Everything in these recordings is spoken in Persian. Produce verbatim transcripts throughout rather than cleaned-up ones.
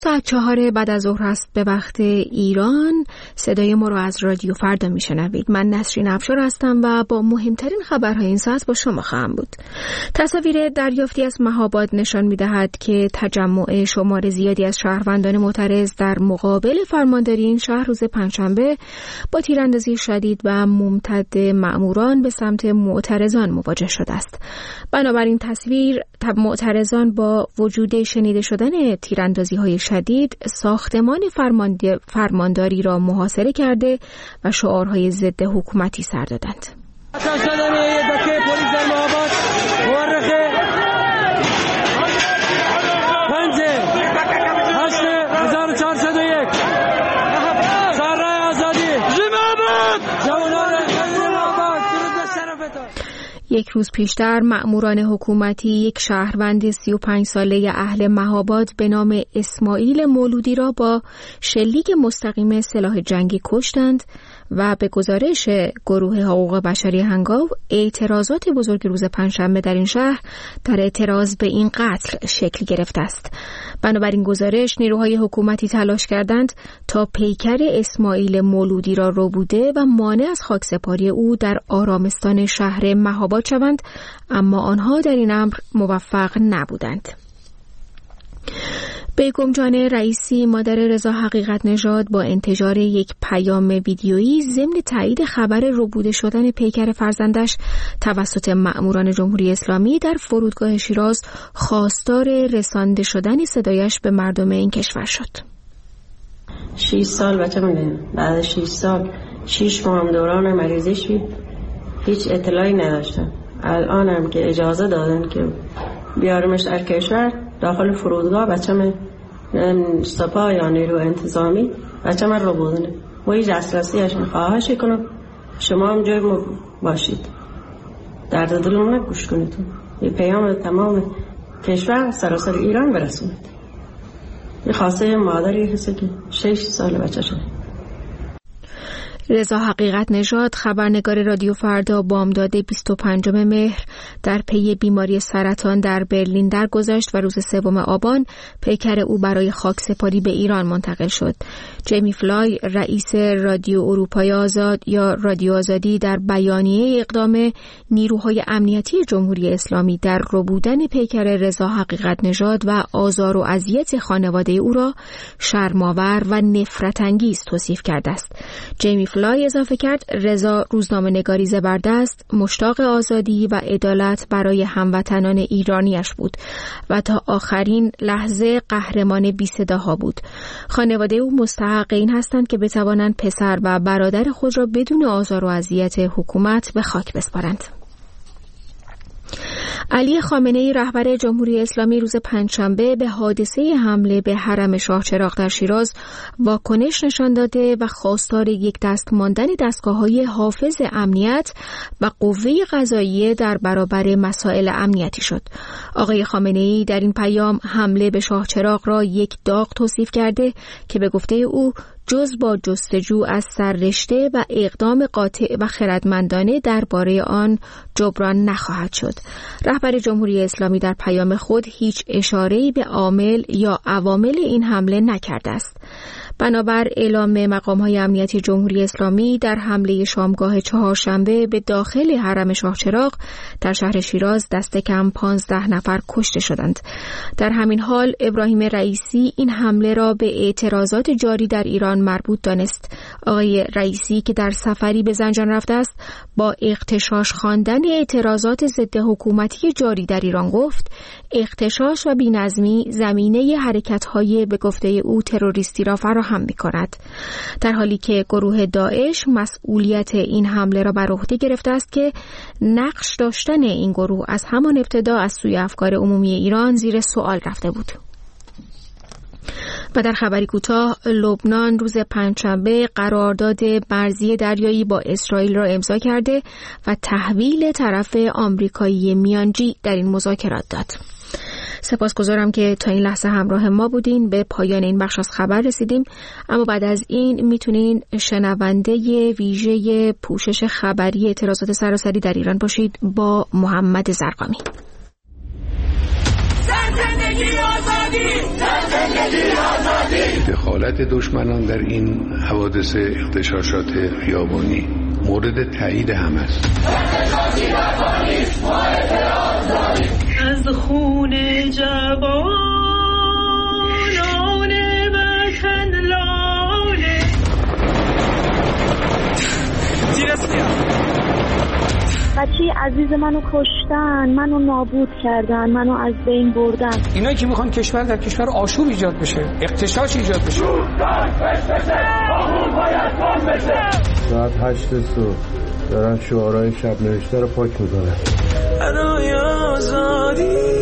ساعت چهار بعد از ظهر است به وقت ایران. صدای ما رو از رادیو فردا میشنوید. من نسرین افشار هستم و با مهمترین خبرهای این ساعت با شما خواهم بود. تصاویر دریافتی از مهاباد نشان میدهد که تجمع شمار زیادی از شهروندان معترض در مقابل فرمانداری این شهر روز پنجشنبه با تیراندازی شدید و ممتد مأموران به سمت معترضان مواجه شده است. بنابراین تصویر معترضان با وجود شنیده شدن تیراندازی‌های شدید ساختمان فرمانداری را محاصره کرده و شعارهای ضد حکومتی سر دادند. یک روز پیشتر مأموران حکومتی یک شهروند سی و پنج ساله اهل مهاباد به نام اسماعیل مولودی را با شلیک مستقیم سلاح جنگی کشتند و به گزارش گروه حقوق بشری هنگاو اعتراضات بزرگ روز پنجشنبه در این شهر در اعتراض به این قتل شکل گرفته است. بنابراین گزارش نیروهای حکومتی تلاش کردند تا پیکر اسماعیل مولودی را ربوده و مانع از خاکسپاری او در آرامستان شهر مهاباد شوند، اما آنها در این امر موفق نبودند. بیگم جان رئیسی مادر رضا حقیقت نژاد با انتشار یک پیام ویدیویی ضمن تایید خبر ربوده شدن پیکر فرزندش توسط مأموران جمهوری اسلامی در فرودگاه شیراز خواستار رسانده شدن صدایش به مردم این کشور شد. شش سال بچه من بعد شش سال شش ماه هم دوران مریضیش بود، هیچ اطلاعی نداشتم. الان هم که اجازه دادن که بیارمش در کشور داخل فرودگاه، بچه من سپاه یا نیرو انتظامی بچه من رو بودنه و هیچ دسترسیش خواهش کنم شما هم جای ما باشید، درد دل ما نگوش کنید، یه پیام تمام کشور سراسر ایران برسونید. یه خواسته مادری هست که شش سال بچه شده. رضا حقیقت نژاد خبرنگار رادیو فردا بامداد بیست و پنجم مهر در پی بیماری سرطان در برلین درگذشت و روز سوم آبان پیکر او برای خاکسپاری به ایران منتقل شد. جیمی فلای رئیس رادیو اروپای آزاد یا رادیو آزادی در بیانیه اقدام نیروهای امنیتی جمهوری اسلامی در ربودن پیکر رضا حقیقت نژاد و آزار و اذیت خانواده او را شرم‌آور و نفرت انگیز توصیف کرده است. جیمی فلای اضافه کرد رضا روزنامه‌نگاری زبردست، مشتاق آزادی و عدالت برای هموطنان ایرانیش بود و تا آخرین لحظه قهرمان بی‌صداها بود. خانواده او مستحق این هستند که بتوانند پسر و برادر خود را بدون آزار و اذیت حکومت به خاک بسپارند. علی خامنه‌ای رهبر جمهوری اسلامی روز پنجشنبه به حادثه حمله به حرم شاه چراغ در شیراز واکنش نشان داده و خواستار یک دست ماندن دستگاه‌های حافظ امنیت و قوه قضاییه در برابر مسائل امنیتی شد. آقای خامنه‌ای در این پیام حمله به شاه چراغ را یک داغ توصیف کرده که به گفته او جز با جستجو از سررشته و اقدام قاطع و خردمندانه درباره آن جبران نخواهد شد. رهبر جمهوری اسلامی در پیام خود هیچ اشاره‌ای به عامل یا عوامل این حمله نکرده است. بنابر اعلام مقام‌های امنیتی جمهوری اسلامی در حمله شامگاه چهارشنبه به داخل حرم شاه چراغ در شهر شیراز دست کم پانزده نفر کشته شدند. در همین حال ابراهیم رئیسی این حمله را به اعتراضات جاری در ایران مربوط دانست. آقای رئیسی که در سفری به زنجان رفته است با اغتشاش خواندن اعتراضات ضد حکومتی جاری در ایران گفت اغتشاش و بی‌نظمی زمینه حرکت‌های به گفته او تروریستی را فراهم می‌کند، در حالی که گروه داعش مسئولیت این حمله را بر عهده گرفته است که نقش داشتن این گروه از همان ابتدا از سوی افکار عمومی ایران زیر سوال رفته بود. و در خبری کوتاه، لبنان روز پنجشنبه قرارداد مرزی دریایی با اسرائیل را امضا کرده و تحویل طرف آمریکایی میانجی در این مذاکرات داد. سپاسگزارم که تا این لحظه همراه ما بودین. به پایان این بخش از خبر رسیدیم، اما بعد از این میتونین شنونده ویژه پوشش خبری اعتراضات سراسری در ایران باشید با محمد زرقامی. زندگی آزادی، زندگی آزادی. دخالت دشمنان در این حوادث اغتشاشات خیابانی مورد تایید هم است. از خون جوانان وطن لاله بچه عزیز منو کشتن، منو نابود کردن، منو از بین بردن. اینا که میخوان کشور در کشور آشوب ایجاد بشه، اغتشاش ایجاد بشه. ساعت هشت صبح دارن شعارهای شب نوشته رو پاک میکنن. ادای آزادی.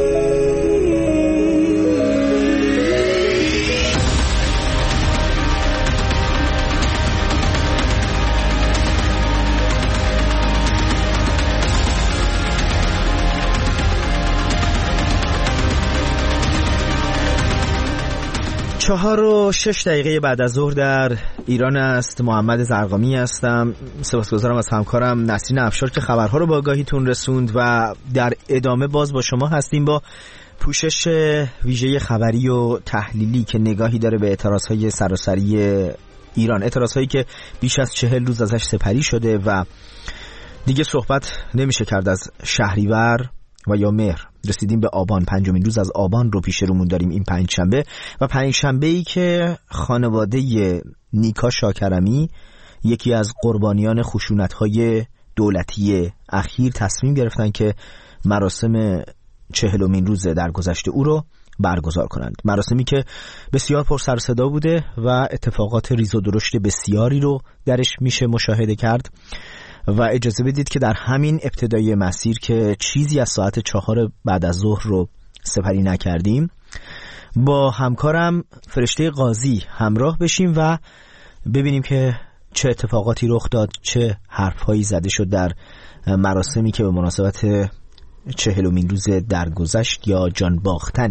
چهار و شش دقیقه بعد از ظهر در ایران است. محمد زرقامی هستم. سپاسگزارم از همکارم نسرین افشار که خبرها رو با آگاهیتون رسوند و در ادامه باز با شما هستیم با پوشش ویژه خبری و تحلیلی که نگاهی داره به اعتراضهای سراسری ایران، اعتراضهایی که بیش از چهل روز ازش سپری شده و دیگه صحبت نمیشه کرد از شهریور و یا مهر. رسیدیم به آبان، پنجمین روز از آبان رو پیش رومون داریم این پنج شنبه و پنج شنبه‌ای که خانواده نیکا شاکرمی، یکی از قربانیان خشونت‌های دولتی اخیر، تصمیم گرفتن که مراسم چهلمین روز درگذشت او رو برگزار کنند. مراسمی که بسیار پر سر و صدا بوده و اتفاقات ریز و درشت بسیاری رو درش میشه مشاهده کرد و اجازه بدید که در همین ابتدای مسیر که چیزی از ساعت چهار بعد از ظهر رو سپری نکردیم، با همکارم فرشته قاضی همراه بشیم و ببینیم که چه اتفاقاتی رخ داد، چه حرفهایی زده شد در مراسمی که به مناسبت چهلمین روز درگذشت یا جان باختن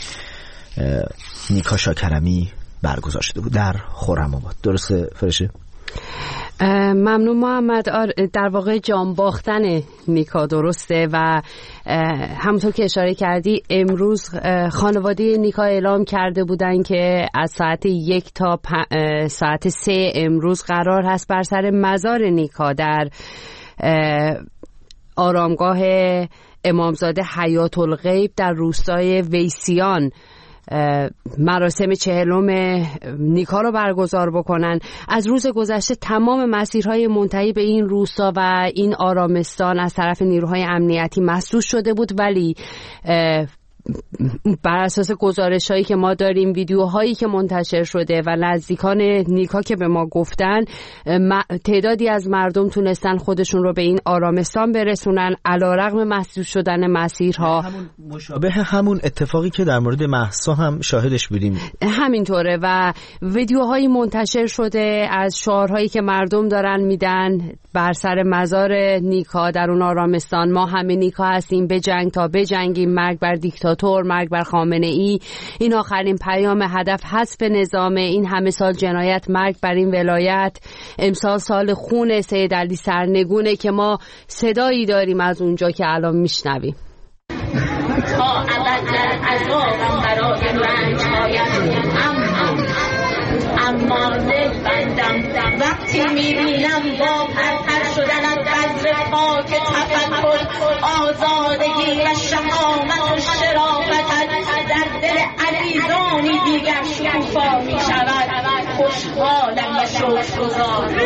نیکا شاکرمی برگزار شده بود در خرم‌آباد. درسته فرشته؟ ممنون محمد. در واقع جان باختن نیکا درسته و همونطور که اشاره کردی امروز خانواده نیکا اعلام کرده بودن که از ساعت یک تا ساعت سه امروز قرار هست بر سر مزار نیکا در آرامگاه امامزاده حیات الغیب در روستای ویسیان مراسم چهلم نیکا رو برگزار بکنن. از روز گذشته تمام مسیرهای منتهی به این روستا و این آرامستان از طرف نیروهای امنیتی مسدود شده بود، ولی بر اساس گزارش‌هایی که ما داریم، ویدیوهایی که منتشر شده و نزدیکان نیکا که به ما گفتن، تعدادی از مردم تونستن خودشون رو به این آرامستان برسونن علیرغم مسدود شدن مسیرها. همون مشابه همون اتفاقی که در مورد مهسا هم شاهدش بودیم. همینطوره و ویدیوهایی منتشر شده از شعارهایی که مردم دارن میدن بر سر مزار نیکا در اون آرامستان: ما همه نیکا هستیم، به جنگ تا به جنگیم، مرگ بر دیکتاتور، مرگ بر خامنه ای. این آخرین پیام، هدف حذف نظام، این همه سال جنایت، مرگ بر این ولایت. امسال سال خون سید علی سرنگونه که ما صدایی داریم از اونجا که الان میشنویم. تا ابد در عذابم برای رنج‌هایم، اما اما دل بندم وقتی میبینم با پرپر شدن از بذر پاک تفکر، آزادگی و شهامت و شرافتت در دل عزیزانی دیگر شکوفا میشود. خوشحالم و شکرگزار.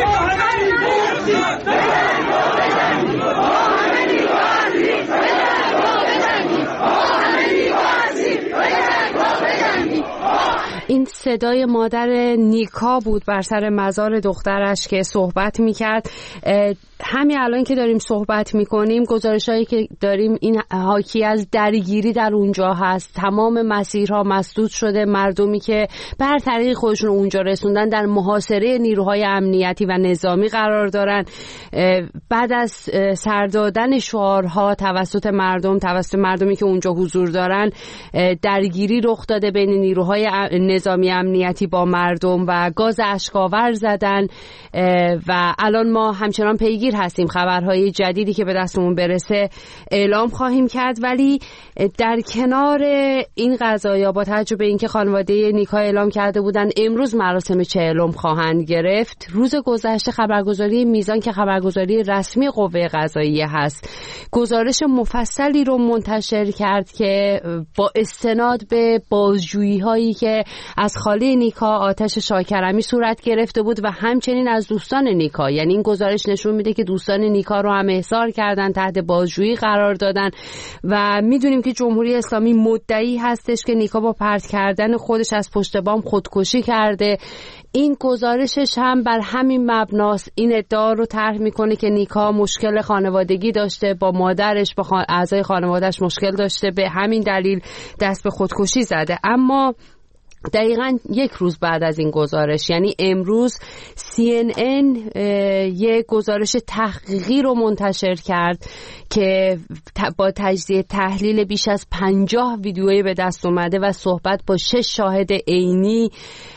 این صدای مادر نیکا بود بر سر مزار دخترش که صحبت میکرد. همین الان که داریم صحبت میکنیم، گزارشایی که داریم این حاکی از درگیری در اونجا هست. تمام مسیرها مسدود شده. مردمی که بر طریق خودشون اونجا رسوندن در محاصره نیروهای امنیتی و نظامی قرار دارن. بعد از سر دادن شعارها توسط مردم توسط مردمی که اونجا حضور دارن، درگیری رخ داده بین نیروهای نظامی امنیتی با مردم و گاز اشک‌آور زدن و الان ما همچنان پیگیر منتظر هستیم. خبرهای جدیدی که به دستمون برسه اعلام خواهیم کرد. ولی در کنار این قضایا با توجه به اینکه خانواده نیکا اعلام کرده بودن امروز مراسم چهلم خواهند گرفت، روز گذشته خبرگزاری میزان که خبرگزاری رسمی قوه قضاییه هست گزارش مفصلی رو منتشر کرد که با استناد به بازجویی هایی که از خاله نیکا آتش شاکرمی صورت گرفته بود و همچنین از دوستان نیکا، یعنی این گزارش نشون میده که دوستان نیکا رو هم احضار کردن، تحت بازجویی قرار دادن و میدونیم که جمهوری اسلامی مدعی هستش که نیکا با پرت کردن خودش از پشت بام خودکشی کرده. این گزارشش هم بر همین مبناست. این ادعا رو طرح میکنه که نیکا مشکل خانوادگی داشته، با مادرش با خان... اعضای خانواده‌اش مشکل داشته، به همین دلیل دست به خودکشی زده. اما دقیقاً یک روز بعد از این گزارش، یعنی امروز، سی ان ان یک گزارش تحقیقی رو منتشر کرد که با تجزیه تحلیل بیش از پنجاه ویدیویی به دست اومده و صحبت با شش شاهد عینی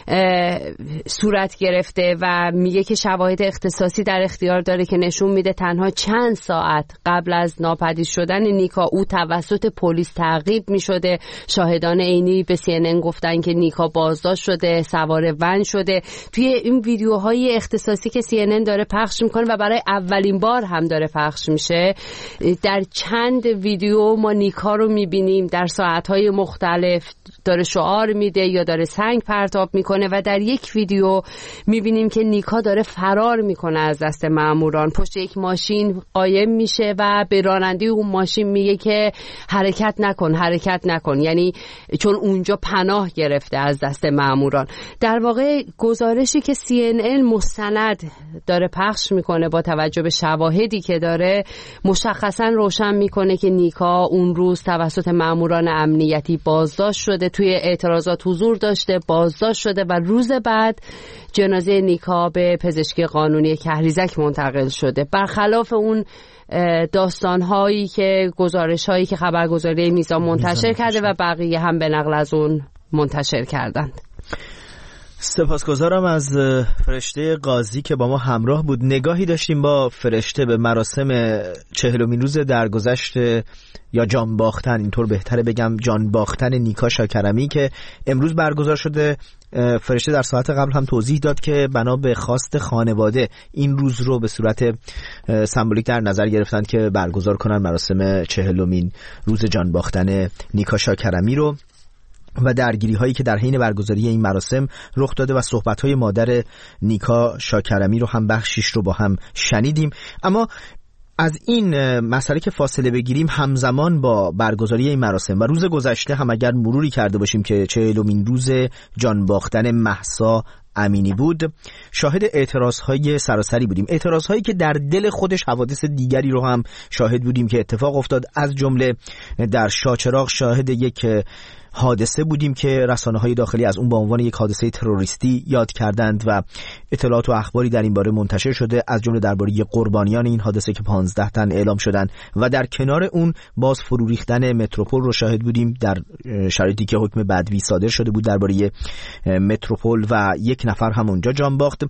صورت گرفته و میگه که شواهد اختصاصی در اختیار داره که نشون میده تنها چند ساعت قبل از ناپدید شدن نیکا او توسط پلیس تعقیب میشده. شاهدان عینی به سی ان ان گفتن که نیکا بازداشت شده، سوار ون شده. توی این ویدیوهای اختصاصی که سی ان ان داره پخش میکنه و برای اولین بار هم داره پخش میشه، در چند ویدیو ما نیکا رو میبینیم در ساعتهای مختلف داره شعار میده یا داره سنگ پرتاب میکنه و در یک ویدیو میبینیم که نیکا داره فرار میکنه از دست ماموران، پشت یک ماشین قایم میشه و به راننده اون ماشین میگه که حرکت نکن حرکت نکن، یعنی چون اونجا پناه گرفته از دست ماموران. در واقع گزارشی که سی ان ان مستند داره پخش میکنه با توجه به شواهدی که داره مشخصا روشن میکنه که نیکا اون روز توسط ماموران امنیتی بازداشت شده، توی اعتراضات حضور داشته، بازداشت شده و روز بعد جنازه نیکا به پزشکی قانونی کهریزک منتقل شده. برخلاف اون داستان‌هایی که گزارش‌هایی که خبرگزاری میزان منتشر کرده و بقیه هم به نقل از اون منتشر کردند. سپاسگزارم از فرشته قاضی که با ما همراه بود. نگاهی داشتیم با فرشته به مراسم چهلمین روز درگذشت یا جان باختن، اینطور بهتره بگم، جان باختن نیکا شاکرمی که امروز برگزار شده. فرشته در ساعت قبل هم توضیح داد که بنا به خواست خانواده این روز رو به صورت سمبولیک در نظر گرفتن که برگزار کنن مراسم چهلمین روز جان باختن نیکا شاکرمی رو و درگیری هایی که در حین برگزاری این مراسم رخ داده و صحبت های مادر نیکا شاکرمی رو هم بخشیش رو با هم شنیدیم. اما از این مسئله که فاصله بگیریم، همزمان با برگزاری این مراسم و روز گذشته هم اگر مروری کرده باشیم که چهلمین روز جان باختن مهسا امینی بود، شاهد اعتراضهای سراسری بودیم، اعتراضهایی که در دل خودش حوادث دیگری رو هم شاهد بودیم که اتفاق افتاد. از جمله در شاهچراغ شاهد یک حادثه بودیم که رسانه‌های داخلی از اون به عنوان یک حادثه تروریستی یاد کردند و اطلاعات و اخباری در این باره منتشر شده، از جمله درباره قربانیان این حادثه که پانزده تن اعلام شدند و در کنار اون باز فرو ریختن متروپول رو شاهد بودیم در شرایطی که حکم بدوی صادر شده بود درباره متروپول و یک نفر هم اونجا جان باخت.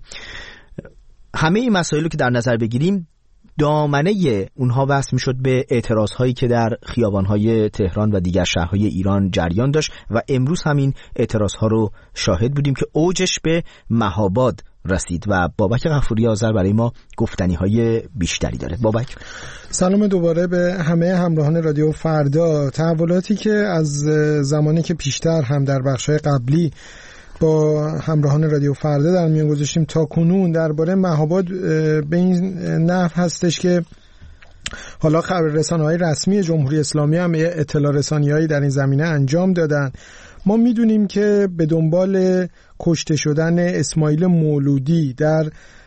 همه این مسائل رو که در نظر بگیریم، دامنه اونها وصل میشد به اعتراضهایی که در خیابانهای تهران و دیگر شهرهای ایران جریان داشت و امروز همین اعتراضها رو شاهد بودیم که اوجش به مهاباد رسید و بابک غفوری آذر برای ما گفتنی‌های بیشتری داره. بابک سلام دوباره به همه همراهان رادیو فردا. تحولاتی که از زمانی که پیشتر هم در بخش‌های قبلی با همراهان رادیو فردا در میان گذاشتیم تا کنون درباره مهاباد به این نحو هستش که حالا خبررسان‌های رسمی جمهوری اسلامی هم اطلاع رسانی‌هایی در این زمینه انجام دادن. ما میدونیم که به دنبال کشته شدن اسماعیل مولودی در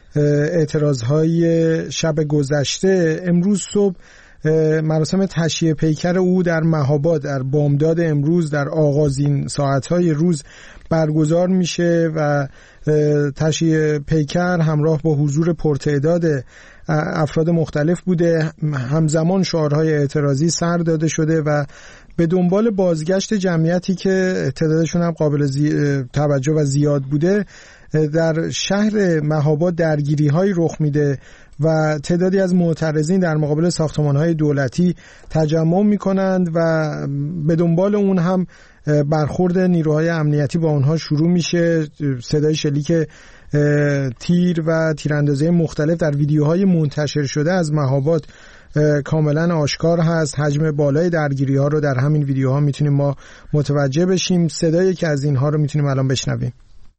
اعتراضهای شب گذشته، امروز صبح مراسم تشییع پیکر او در مهاباد در بامداد امروز در آغازین ساعتهای روز برگزار میشه و تشییع پیکر همراه با حضور پرتعداد افراد مختلف بوده. همزمان شعارهای اعتراضی سر داده شده و به دنبال بازگشت جمعیتی که تعدادشون هم قابل زی... توجه و زیاد بوده در شهر مهاباد درگیری های رخ میده و تعدادی از معترضین در مقابل ساختمان های دولتی تجمع میکنند و به دنبال اون هم برخورد نیروهای امنیتی با اونها شروع میشه. صدای شلیک تیر و تیراندازی مختلف در ویدیوهای منتشر شده از مهاباد کاملا آشکار هست. حجم بالای درگیری ها رو در همین ویدیوها میتونیم ما متوجه بشیم. صدایی که از اینها رو میتونیم الان بشنویم.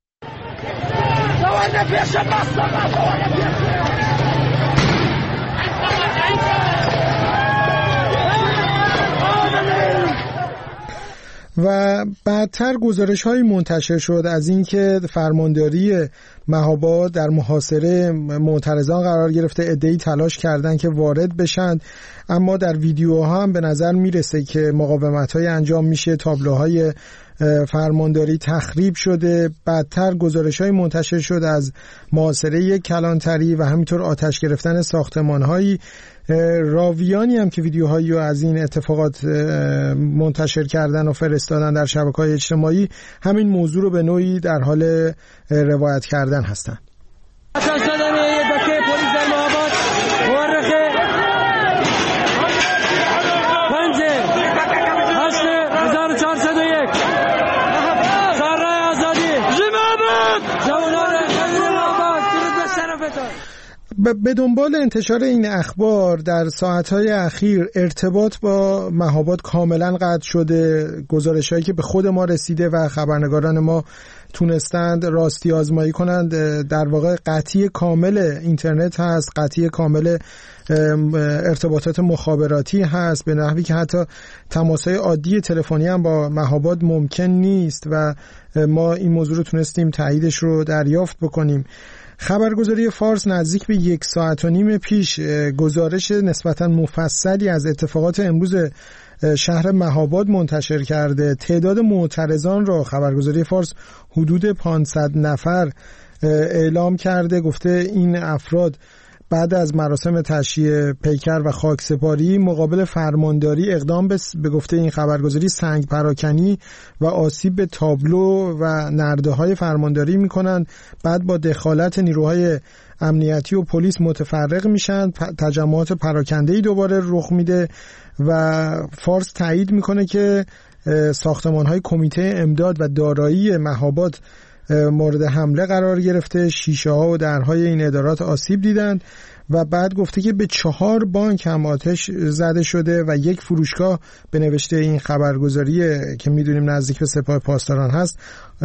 و بعدتر گزارش های منتشر شد از اینکه فرمانداری مهاباد در محاصره معترضان قرار گرفته. عده‌ای تلاش کردن که وارد بشن، اما در ویدیوها هم به نظر میرسه که مقاومت‌های انجام میشه، تابلوهای فرمانداری تخریب شده. بعدتر گزارش‌های منتشر شد از محاصره کلانتری و همینطور آتش گرفتن ساختمان‌هایی. راویانی هم که ویدیوهایی رو از این اتفاقات منتشر کردن و فرستادن در شبکه‌های اجتماعی همین موضوع رو به نوعی در حال روایت کردن هستند. به دنبال انتشار این اخبار در ساعتهای اخیر ارتباط با مهاباد کاملا قطع شده. گزارش‌هایی که به خود ما رسیده و خبرنگاران ما تونستند راستی آزمایی کنند در واقع قطعی کامل اینترنت هست، قطعی کامل ارتباطات مخابراتی هست، به نحوی که حتی تماس‌های عادی تلفنی هم با مهاباد ممکن نیست و ما این موضوع رو تونستیم تاییدش رو دریافت بکنیم. خبرگزاری فارس نزدیک به یک ساعت و نیم پیش گزارش نسبتاً مفصلی از اتفاقات امروز شهر مهاباد منتشر کرده. تعداد معترضان را خبرگزاری فارس حدود پانصد نفر اعلام کرده. گفته این افراد بعد از مراسم تشییع پیکر و خاکسپاری مقابل فرمانداری اقدام به گفته این خبرگزاری سنگ پراکنی و آسیب به تابلو و نرده‌های فرمانداری میکنند. بعد با دخالت نیروهای امنیتی و پلیس متفرق میشن، تجمعات پراکنده‌ای دوباره رخ میده و فارس تایید میکنه که ساختمان‌های کمیته امداد و دارایی مهاباد مورد حمله قرار گرفته، شیشه ها و درهای این ادارات آسیب دیدند و بعد گفته که به چهار بانک هم آتش زده شده و یک فروشگاه به نوشته این خبرگزاری که میدونیم نزدیک به سپاه پاسداران هست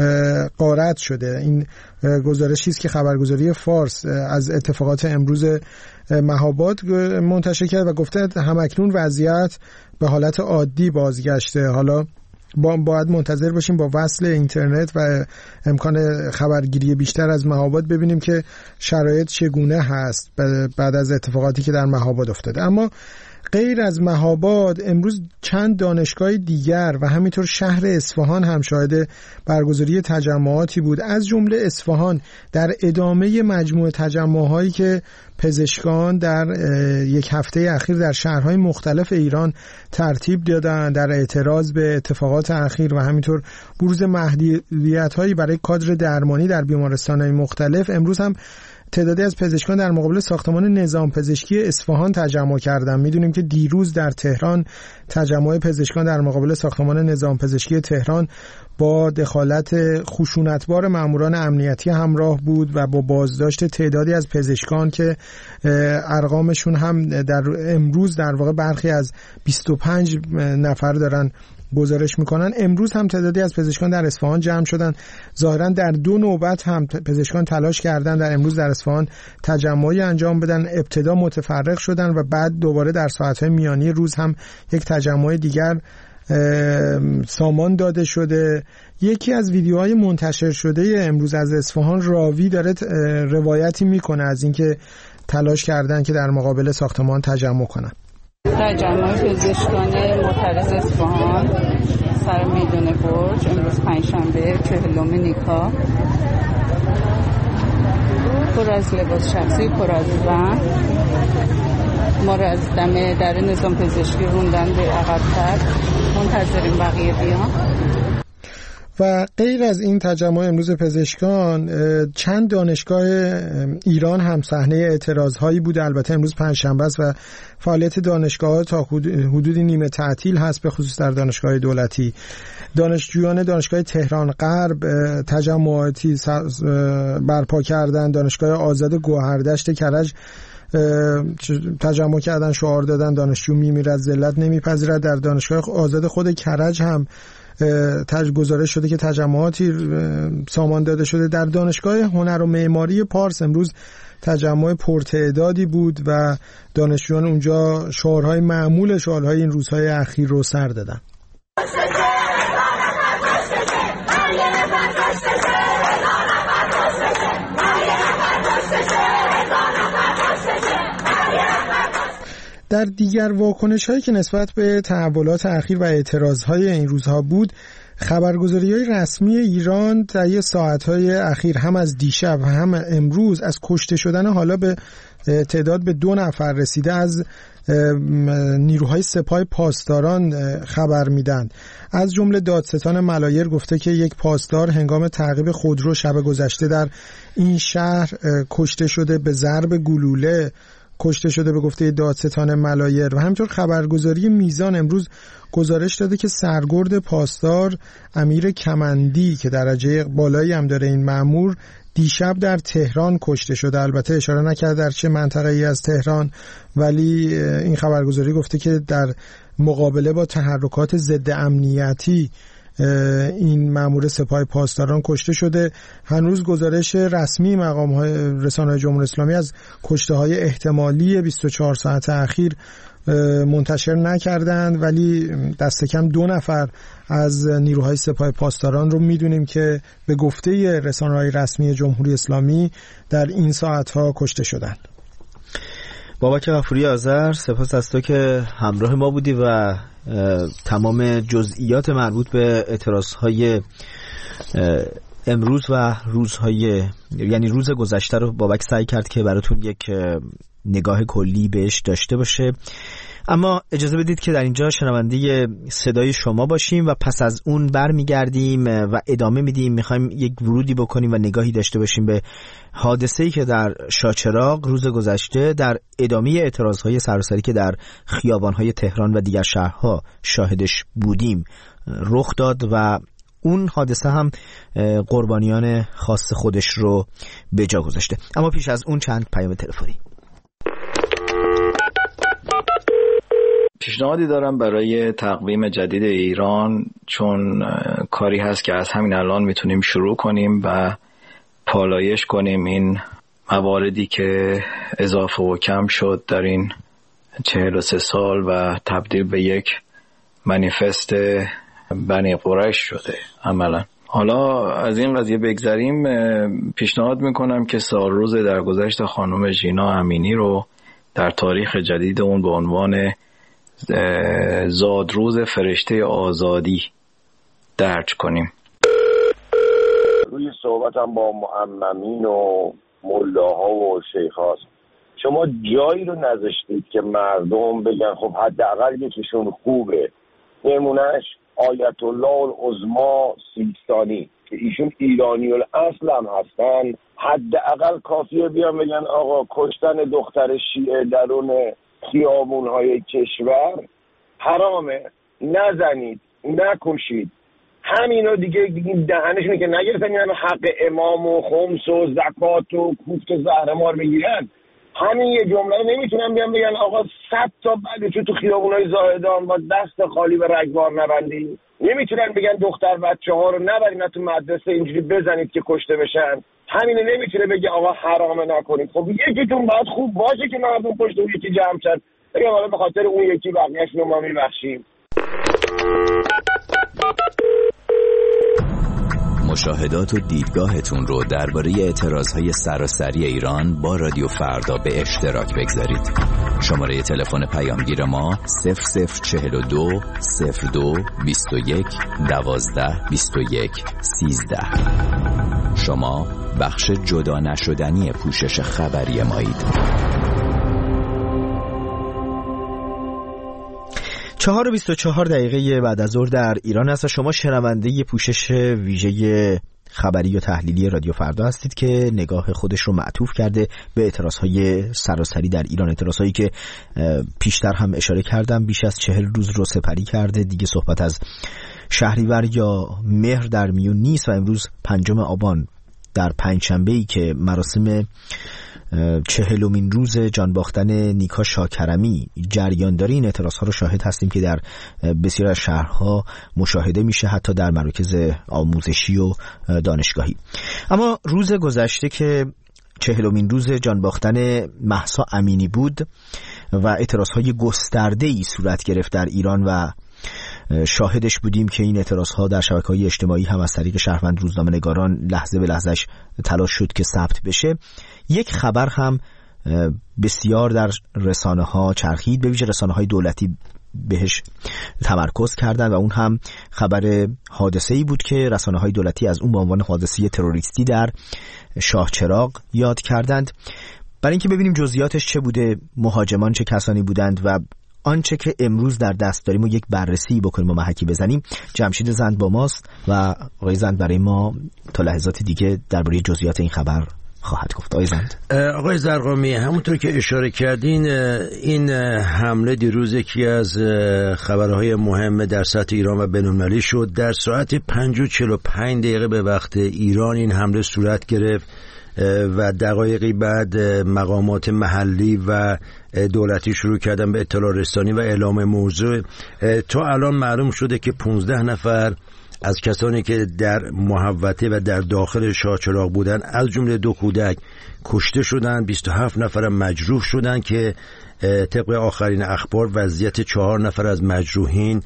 غارت شده. این گزارشی است که خبرگزاری فارس از اتفاقات امروز مهاباد منتشر کرد و گفته همکنون وضعیت به حالت عادی بازگشته. حالا با باید منتظر باشیم با وصل اینترنت و امکان خبرگیری بیشتر از مهاباد ببینیم که شرایط چگونه هست بعد از اتفاقاتی که در مهاباد افتاده. اما غیر از مهاباد امروز چند دانشگاه دیگر و همینطور شهر اصفهان هم شاهد برگزاری تجمعاتی بود. از جمله اصفهان در ادامه مجموعه تجمعهایی که پزشکان در یک هفته اخیر در شهرهای مختلف ایران ترتیب دادن در اعتراض به اتفاقات اخیر و همینطور بروز محدودیت‌هایی برای کادر درمانی در بیمارستان‌های مختلف، امروز هم تعدادی از پزشکان در مقابل ساختمان نظام پزشکی اصفهان تجمع کردند. میدونیم که دیروز در تهران تجمع پزشکان در مقابل ساختمان نظام پزشکی تهران با دخالت خشونتبار ماموران امنیتی همراه بود و با بازداشت تعدادی از پزشکان که ارقامشون هم در امروز در واقع برخی از بیست و پنج نفر دارن گزارش میکنن. امروز هم تعدادی از پزشکان در اصفهان جمع شدن. ظاهرا در دو نوبت هم پزشکان تلاش کردن در امروز در اصفهان تجمعی انجام بدن. ابتدا متفرق شدن و بعد دوباره در ساعت‌های میانی روز هم یک تجمع دیگر سامان داده شده. یکی از ویدیوهای منتشر شده امروز از اصفهان راوی داره روایتی میکنه از اینکه تلاش کردن که در مقابل ساختمان تجمع کنن. تجمع پزشکان معترض اصفهان سر میدان برج امروز پنجشنبه چهلم نیکا، پر از لباس شخصی، پر از زن ما رو از دم در نظام پزشکی روندن به عقب‌تر. منتظریم بقیه بیان. و غیر از این تجمع امروز پزشکان، چند دانشگاه ایران هم صحنه اعتراض‌هایی بود. البته امروز پنجشنبه است و فعالیت دانشگاه‌ها تا حدودی نیمه تعطیل هست، به خصوص در دانشگاه دولتی. دانشجویان دانشگاه تهران غرب تجمعاتی برپا کردن، دانشگاه آزاد گوهردشت کرج تجمع کردن، شعار دادن دانشجو میمیرد ذلت نمیپذیرد. در دانشگاه آزاد خود کرج هم گزارش شده که تجمعاتی سامان داده شده. در دانشگاه هنر و معماری پارس امروز تجمع پرتعدادی بود و دانشجویان اونجا شعارهای معمول شعارهای این روزهای اخیر رو سر دادن. در دیگر واکنش هایی که نسبت به تحولات اخیر و اعتراض های این روزها بود، خبرگزاری های رسمی ایران در یه ساعت های اخیر هم از دیشب و هم امروز از کشته شدن حالا به تعداد به دو نفر رسیده از نیروهای سپاه پاسداران خبر میدن. از جمله دادستان ملایر گفته که یک پاسدار هنگام تعقیب خودرو شب گذشته در این شهر کشته شده، به ضرب گلوله کشته شده به گفته دادستان ملایر. و همینطور خبرگزاری میزان امروز گزارش داده که سرگرد پاسدار امیر کمندی که درجه بالایی هم داره این مأمور، دیشب در تهران کشته شده. البته اشاره نکرد در چه منطقه‌ای از تهران، ولی این خبرگزاری گفته که در مقابله با تحرکات ضد امنیتی این مأمور سپاه پاسداران کشته شده. هنوز گزارش رسمی مقام‌های رسانه‌های جمهوری اسلامی از کشته‌های احتمالی بیست و چهار ساعت اخیر منتشر نکردند، ولی دست کم دو نفر از نیروهای سپاه پاسداران رو میدونیم که به گفته رسانه‌های رسمی جمهوری اسلامی در این ساعت‌ها کشته شدند. بابک غفوری آذر، سپاس از تو که همراه ما بودی و تمام جزئیات مربوط به اعتراضهای امروز و روزهای یعنی روز گذشته رو بابک سعی کرد که براتون یک نگاه کلی بهش داشته باشه. اما اجازه بدید که در اینجا شنونده صدای شما باشیم و پس از اون برمیگردیم و ادامه میدیم. میخوایم یک ورودی بکنیم و نگاهی داشته باشیم به حادثه‌ای که در شاهچراغ روز گذشته در ادامه اعتراضهای سراسری که در خیابان‌های تهران و دیگر شهرها شاهدش بودیم رخ داد و اون حادثه هم قربانیان خاص خودش رو به جا گذاشته. اما پیش از اون چند پیام تلفنی. پیشنهادی دارم برای تقویم جدید ایران، چون کاری هست که از همین الان میتونیم شروع کنیم و پالایش کنیم این مواردی که اضافه و کم شد در این چهل و سه سال و تبدیل به یک منیفست بنی قریش شده عملا. حالا از این قضیه بگذریم، پیشنهاد میکنم که سالروز درگذشت خانم ژینا امینی رو در تاریخ جدید اون به عنوان زادروز فرشته آزادی درج کنیم. روی صحبتم با معممین و ملاها و شیخاست، شما جایی رو نذاشتید که مردم بگن خب حداقل یکیشون خوبه. نمونهش آیت الله العظما سیستانی که ایشون ایرانی الاصل هم هستن، حداقل کافیه بیان بگن آقا کشتن دختر شیعه درون خیابون‌های کشور حرامه، نزنید، نکشید. همینا دیگه دهنشون که نگرفتن یعنی حق امام و خمس و زکات و کوفت و زهرمار بگیرن. همین یه جمله نمیتونن بیان بگن آقا صد تا بچه تو خیابونای زاهدان با دست خالی به رگبار نبندید. نمیتونن بگن دختر بچه ها رو نبرین تو مدرسه اینجوری بزنید که کشته بشن. همین نمیتونه بگه آقا حرامه نکنید. خب یکیتون باید خوب باشه که مردم پشت اون یکی جمع شد بگم حالا به خاطر اون یکی بقیه‌اش رو ما میبخشیم. مشاهدات و دیدگاهتون رو درباره اعتراضهای سراسری ایران با رادیو فردا به اشتراک بگذارید. شماره تلفن پیامگیر ما صفر صفر چهل و دو صفر دو بیست و یک دوازده بیست و یک سیزده. شما بخش جدا نشدنی پوشش خبری مایید. چهار و بیست و چهار دقیقه بعد از ظهر در ایران است و شما شنونده پوشش ویژه خبری و تحلیلی رادیو فردا هستید که نگاه خودش رو معطوف کرده به اعتراضهای سراسری در ایران، اعتراضهایی که پیشتر هم اشاره کردم بیش از چهل روز رو سپری کرده. دیگه صحبت از شهریور یا مهر در میون نیست و امروز پنجم آبان در پنجشنبه‌ای که مراسم چهلمین روز جان باختن نیکا شاکرمی جریان داره، این اعتراض‌ها رو شاهد هستیم که در بسیار از شهرها مشاهده میشه، حتی در مراکز آموزشی و دانشگاهی. اما روز گذشته که چهلمین روز جان باختن مهسا امینی بود و اعتراض‌های گسترده‌ای صورت گرفت در ایران و شاهدش بودیم که این اعتراض‌ها در شبکه‌های اجتماعی هم از طریق شهروند روزنامه‌نگاران لحظه به لحظهش تلاش شد که ثبت بشه. یک خبر هم بسیار در رسانه‌ها چرخید، به ویژه رسانه‌های دولتی بهش تمرکز کردند و اون هم خبر حادثه‌ای بود که رسانه‌های دولتی از اون به عنوان حادثه تروریستی در شاهچراغ یاد کردند. برای اینکه ببینیم جزئیاتش چه بوده، مهاجمان چه کسانی بودند و آنچه که امروز در دست داریم و یک بررسی بکنیم و محکی بزنیم، جمشید زند با ماست و آقای زند برای ما تا لحظات دیگه درباره جزئیات این خبر خواهد گفت. آقای زند. آقای زرقامی، همونطور که اشاره کردین، این حمله دیروز یکی از خبرهای مهم در سطح ایران و بین‌المللی شد. در ساعت پنج و چهل و پنج دقیقه به وقت ایران این حمله صورت گرفت و دقایقی بعد مقامات محلی و دولتی شروع کردن به اطلاع رسانی و اعلام موضوع. تا الان معلوم شده که پانزده نفر از کسانی که در محوطه و در داخل شاهچراغ بودن، از جمله دو کودک، کشته شدند. بیست و هفت نفر مجروح شدند که طبق آخرین اخبار وضعیت چهار نفر از مجروحین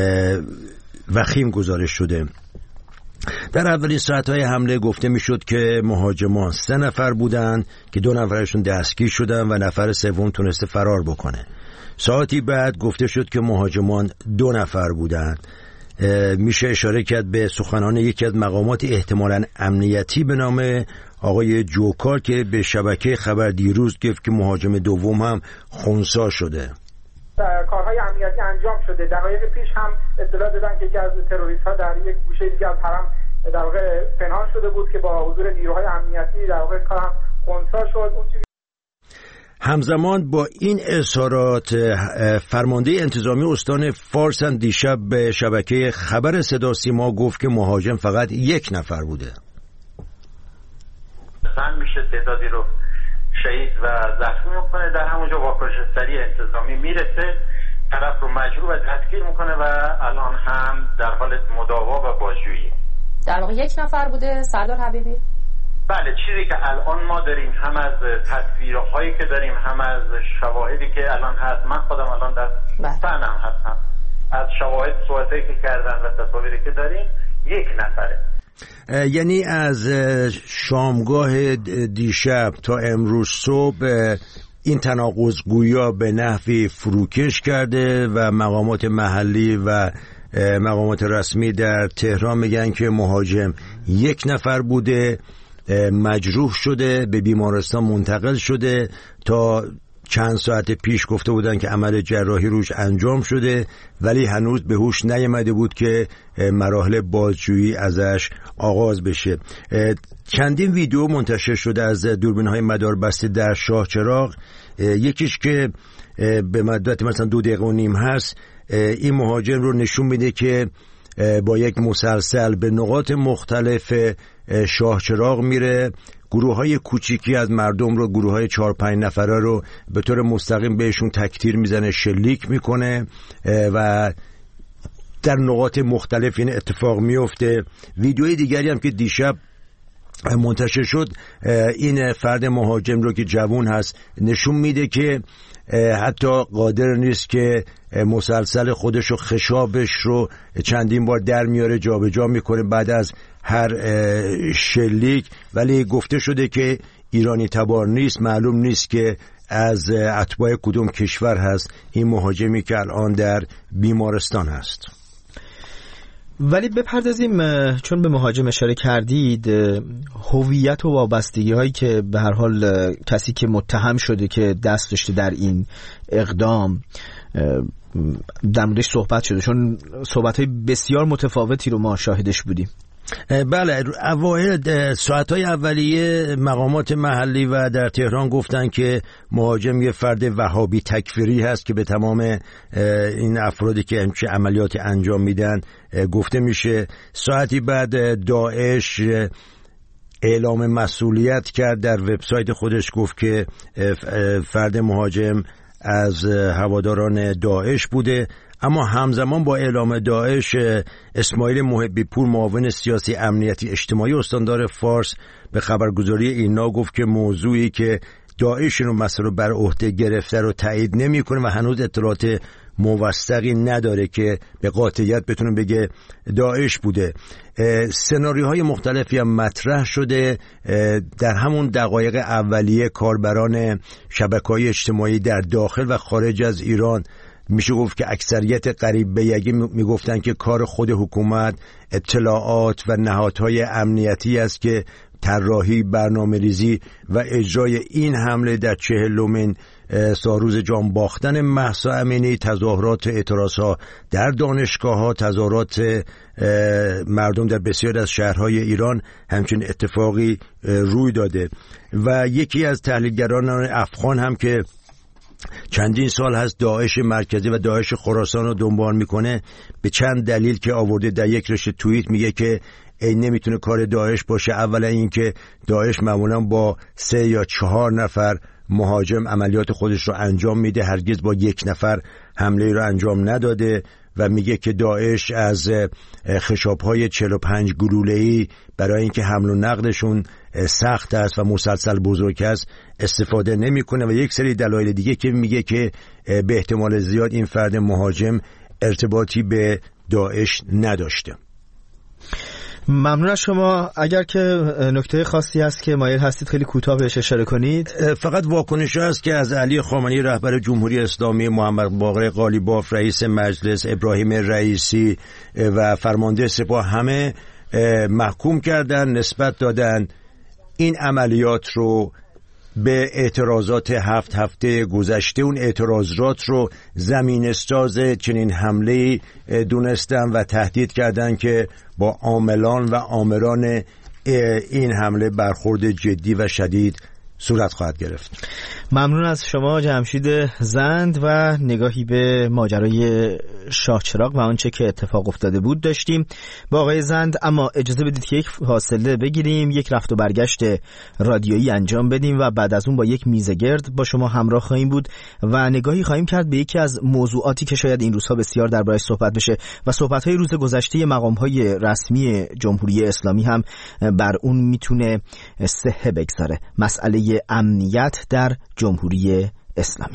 وخیم گزارش شده. در اولین ساعت‌های حمله گفته میشد که مهاجمان سه نفر بودند که دو نفرشون دستگیر شدن و نفر سوم تونسته فرار بکنه. ساعتی بعد گفته شد که مهاجمان دو نفر بودند. میشه اشاره کرد به سخنان یکی از مقامات احتمالاً امنیتی به نام آقای جوکار که به شبکه خبر دیروز گفت که مهاجم دوم هم خنثی شده. کارهای امنیتی انجام شده. دقایق پیش هم اطلاع دادن که یکی از تروریست‌ها در یک گوشه دیگه از حرم در واقع پنهان شده بود که با حضور نیروهای امنیتی در واقع کار هم خنثی شد. اون چیزی همزمان با این اظهارات، فرمانده انتظامی استان فارس هم دیشب به شبکه خبر صدا سیما گفت که مهاجم فقط یک نفر بوده. سن میشه تعدادی رو شهید و زخمی میکنه، در همونجا واکنش سریع انتظامی میرسه، طرف رو مجروح و دستگیر میکنه و الان هم در حال مداوا و بازجویی. در واقع یک نفر بوده سردار حبیبی؟ بله، چیزی که الان ما داریم هم از تصویرهایی که داریم هم از شواهدی که الان هست، من خودم الان در صحنم هستم، از شواهد صحبتایی که کردن و تصاویری که داریم یک نفره. یعنی از شامگاه دیشب تا امروز صبح این تناقض گویا به نحوی فروکش کرده و مقامات محلی و مقامات رسمی در تهران میگن که مهاجم یک نفر بوده، مجروح شده، به بیمارستان منتقل شده. تا چند ساعت پیش گفته بودن که عمل جراحی روش انجام شده ولی هنوز به هوش نیامده بود که مراحل بازجویی ازش آغاز بشه. چندین ویدیو منتشر شده از دوربین‌های مداربسته در شاهچراغ، یکیش که به مدت مثلا دو دقیقه و نیم هست، این مهاجم رو نشون میده که با یک مسلسل به نقاط مختلف شاهچراغ میره، گروه های کوچیکی از مردم رو، گروه های چهار پنج نفره رو به طور مستقیم بهشون تکتیر میزنه، شلیک میکنه و در نقاط مختلف این اتفاق میفته. ویدیوی دیگری هم که دیشب منتشر شد، این فرد مهاجم رو که جوان هست نشون میده که حتی قادر نیست که مسلسل خودش و خشابش رو چندین بار در میاره، جابجا میکنه بعد از هر شلیک، ولی گفته شده که ایرانی تبار نیست، معلوم نیست که از اتباع کدوم کشور هست این مهاجمی که الان در بیمارستان هست. ولی بپردازیم، چون به مهاجم اشاره کردید، هویت و وابستگی هایی که به هر حال کسی که متهم شده که دست داشته در این اقدام در موردش صحبت شده، چون صحبت‌های بسیار متفاوتی رو ما شاهدش بودیم. بله، اوایل ساعت‌های اولیه مقامات محلی و در تهران گفتن که مهاجم یه فرد وهابی تکفیری هست که به تمام این افرادی که همچین عملیات انجام میدن گفته میشه. ساعتی بعد داعش اعلام مسئولیت کرد، در وبسایت خودش گفت که فرد مهاجم از هواداران داعش بوده. اما همزمان با اعلام داعش، اسماعیل محبی پور معاون سیاسی امنیتی اجتماعی استاندار فارس به خبرگزاری اینا گفت که موضوعی که داعش رو مسئله بر عهده گرفته رو تایید نمی‌کنه و هنوز اطلاعات موثقی نداره که به قاطعیت بتونه بگه داعش بوده. سناریوهای مختلفی هم مطرح شده. در همون دقایق اولیه کاربران شبکه‌های اجتماعی در داخل و خارج از ایران میشه گفت که اکثریت قریب به یکی میگفتن که کار خود حکومت، اطلاعات و نهادهای امنیتی است که طراحی، برنامه‌ریزی و اجرای این حمله در چهلمین سالروز جان باختن مهسا امینی، تظاهرات اعتراضها در دانشگاه‌ها، تظاهرات مردم در بسیار از شهرهای ایران همچین اتفاقی روی داده. و یکی از تحلیلگران افغان هم که چندین سال هست داعش مرکزی و داعش خراسان رو دنبال میکنه، به چند دلیل که آورده در یک رشته توییت میگه که این نمیتونه کار داعش باشه. اولا این که داعش معمولا با سه یا چهار نفر مهاجم عملیات خودش رو انجام میده، هرگز با یک نفر حمله رو انجام نداده. و میگه که داعش از خشاب‌های چهل و پنج گلوله‌ای برای اینکه حمل و نقلشون سخت است و مسلسل بزرگ است استفاده نمیکنه. و یک سری دلایل دیگه که میگه که به احتمال زیاد این فرد مهاجم ارتباطی به داعش نداشته. ممنون از شما. اگر که نکته خاصی هست که مایل هستید خیلی کوتاه بهش اشاره کنید. فقط واکنش هست که از علی خامنه‌ای رهبر جمهوری اسلامی، محمد باقر قالیباف رئیس مجلس، ابراهیم رئیسی و فرمانده سپاه همه محکوم کردن، نسبت دادن این عملیات رو به اعتراضات هفت هفته گذشته. اون اعتراضات رو زمینه‌ساز چنین حمله‌ای دونستن و تهدید کردن که با عاملان و آمران این حمله برخورد جدی و شدید صورت خواهد گرفت. ممنون از شما جمشید زند و نگاهی به ماجرای شاهچراغ و آنچه که اتفاق افتاده بود داشتیم با آقای زند. اما اجازه بدید که یک فاصله بگیریم، یک رفت و برگشت رادیویی انجام بدیم و بعد از اون با یک میزه گرد با شما همراه خواهیم بود و نگاهی خواهیم کرد به یکی از موضوعاتی که شاید این روزها بسیار درباره‌اش صحبت بشه و صحبت‌های روز گذشته مقام‌های رسمی جمهوری اسلامی هم بر اون میتونه صحه بگذاره، مسئله امنیت در جمهوری اسلامی.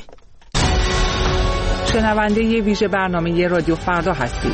شنونده ی ویژه برنامه رادیو فردا هستید.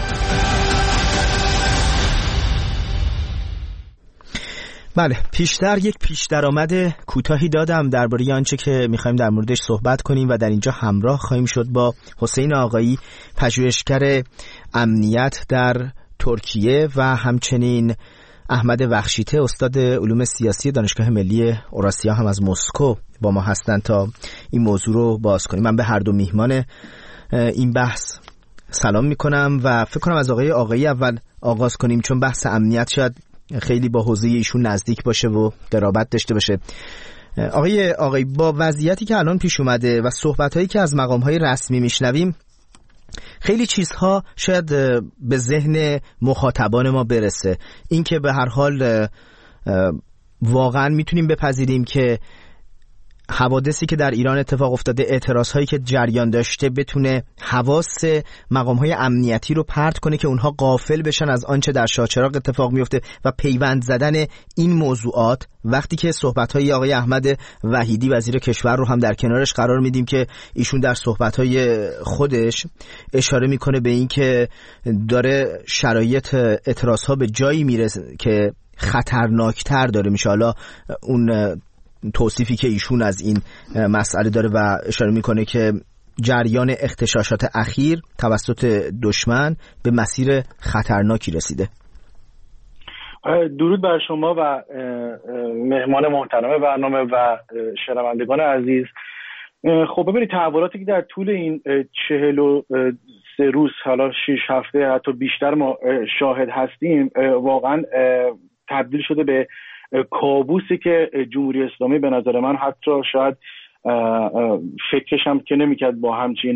بله، پیشتر یک پیش درآمد کوتاهی دادم درباره آنچه که می‌خوایم در موردش صحبت کنیم و در اینجا همراه خواهیم شد با حسین آقایی، پژوهشگر امنیت در ترکیه و همچنین احمد وخشیته، استاد علوم سیاسی دانشگاه ملی اوراسیا هم از مسکو با ما هستند تا این موضوع رو باز کنیم. من به هر دو میهمان این بحث سلام میکنم و فکر کنم از آقای آقایی اول آغاز کنیم، چون بحث امنیت شاید خیلی با حوزه ایشون نزدیک باشه و قرابت داشته باشه. آقای آقایی، با وضعیتی که الان پیش اومده و صحبت‌هایی که از مقام‌های رسمی میشنویم، خیلی چیزها شاید به ذهن مخاطبان ما برسه. این که به هر حال واقعا میتونیم بپذیریم که حوادثی که در ایران اتفاق افتاده، اعتراضهایی که جریان داشته، بتونه حواس مقام‌های امنیتی رو پرت کنه که اونها غافل بشن از آنچه در شاهچراغ اتفاق میفته و پیوند زدن این موضوعات. وقتی که صحبت‌های آقای احمد وحیدی وزیر کشور رو هم در کنارش قرار میدیم که ایشون در صحبت‌های خودش اشاره میکنه به این که داره شرایط اعتراضها به جایی میرسه که خطرناکتر داره میشه. حالا اون توصیفی که ایشون از این مسئله داره و اشاره میکنه که جریان اغتشاشات اخیر توسط دشمن به مسیر خطرناکی رسیده. درود بر شما و مهمان محترم برنامه و شنوندگان عزیز. خب ببینید تحولاتی که در طول این چهل و سه روز حالا شش هفته حتی بیشتر ما شاهد هستیم واقعا تبدیل شده به کابوسی که جمهوری اسلامی به نظر من حتی شاید فکرش هم که نمیکرد با همچین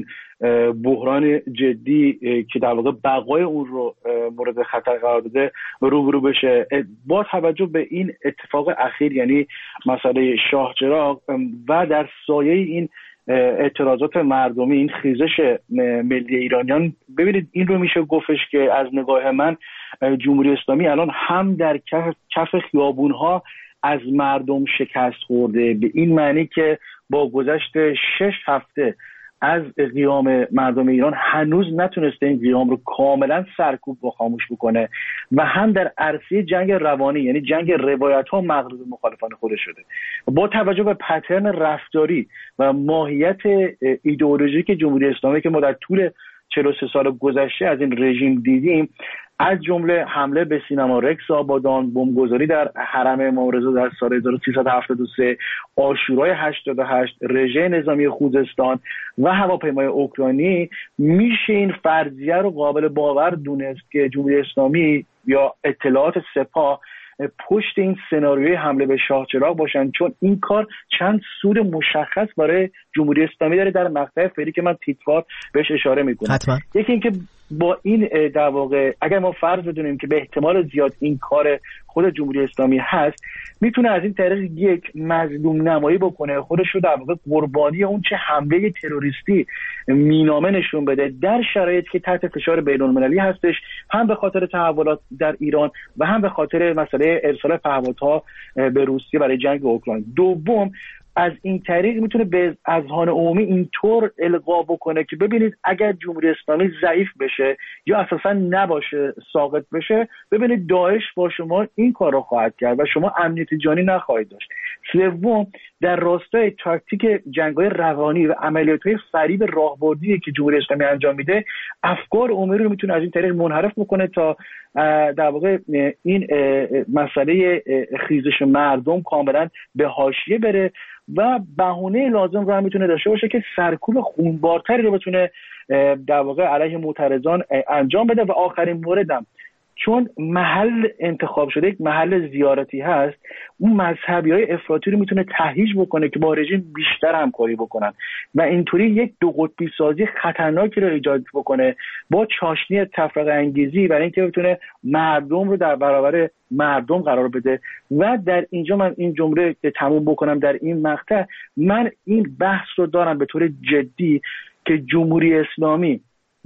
بحران جدی که در واقع بقای اون رو مورد خطر قرار داده روبرو بشه. با توجه به این اتفاق اخیر یعنی مسئله شاه چراغ و در سایه این اعتراضات مردمی، این خیزش ملی ایرانیان، ببینید این رو میشه گفتش که از نگاه من جمهوری اسلامی الان هم در کف, کف خیابونها از مردم شکست خورده، به این معنی که با گذشت شش هفته از قیام مردم ایران هنوز نتونسته این قیام رو کاملا سرکوب و خاموش بکنه و هم در عرصه جنگ روانی یعنی جنگ روایت ها مغلوب مخالفان خودش شده. با توجه به پترن رفتاری و ماهیت ایدئولوژیک جمهوری اسلامی که ما در طول چهل و سه سال گذشته از این رژیم دیدیم، از جمله حمله به سینما رکس آبادان، بمبگذاری در حرم امام رضا در سال هزار و سیصد و هفتاد و سه، عاشورای هشتاد و هشت، رژه نظامی خوزستان و هواپیمای اوکراینی، میشه این فرضیه رو قابل باور دونست که جمهوری اسلامی یا اطلاعات سپاه پشت این سناریوی حمله به شاه چراغ باشن، چون این کار چند سود مشخص برای جمهوری اسلامی داره در مقطع فعلی که من تیتروار بهش اشاره میکنم. حتما. یکی اینکه با این در واقع اگر ما فرض بدونیم که به احتمال زیاد این کار خود جمهوری اسلامی هست، میتونه از این طریق یک مظلوم نمایی بکنه، خودش رو در واقع قربانی اون چه حمله تروریستی مینامه نشون بده در شرایطی که تحت فشار بین‌المللی هستش، هم به خاطر تحولات در ایران و هم به خاطر مسئله ارسال پهپادها به روسیه برای جنگ اوکراین. دوم، از این طریق میتونه به اذهان عمومی اینطور القا بکنه که ببینید اگر جمهوری اسلامی ضعیف بشه یا اساسا نباشه، ساقط بشه، ببینید داعش با شما این کار رو خواهد کرد و شما امنیت جانی نخواهید داشت. سوم، در راستای تاکتیک جنگ‌های روانی و عملیات‌های فریب راهبردی که جمهوری اسلامی انجام میده، افکار عمومی رو میتونه از این طریق منحرف بکنه تا در واقع این مسئله خیزش مردم کاملا به حاشیه بره و بهونه لازم رو هم میتونه داشته باشه که سرکوب خونبارتری رو بتونه در واقع علیه معترضان انجام بده. و آخرین موردم، چون محل انتخاب شده یک محل زیارتی هست، اون مذهبی های افراطی رو میتونه تهییج بکنه که با رژیم بیشتر همکاری بکنن و اینطوری یک دو قطبی سازی خطرناکی رو ایجاد بکنه با چاشنی تفرقه انگیزی، برای اینکه بتونه مردم رو در برابر مردم قرار بده. و در اینجا من این جمله تموم بکنم در این مقطع، من این بحث رو دارم به طور جدی که جمهوری اسلامی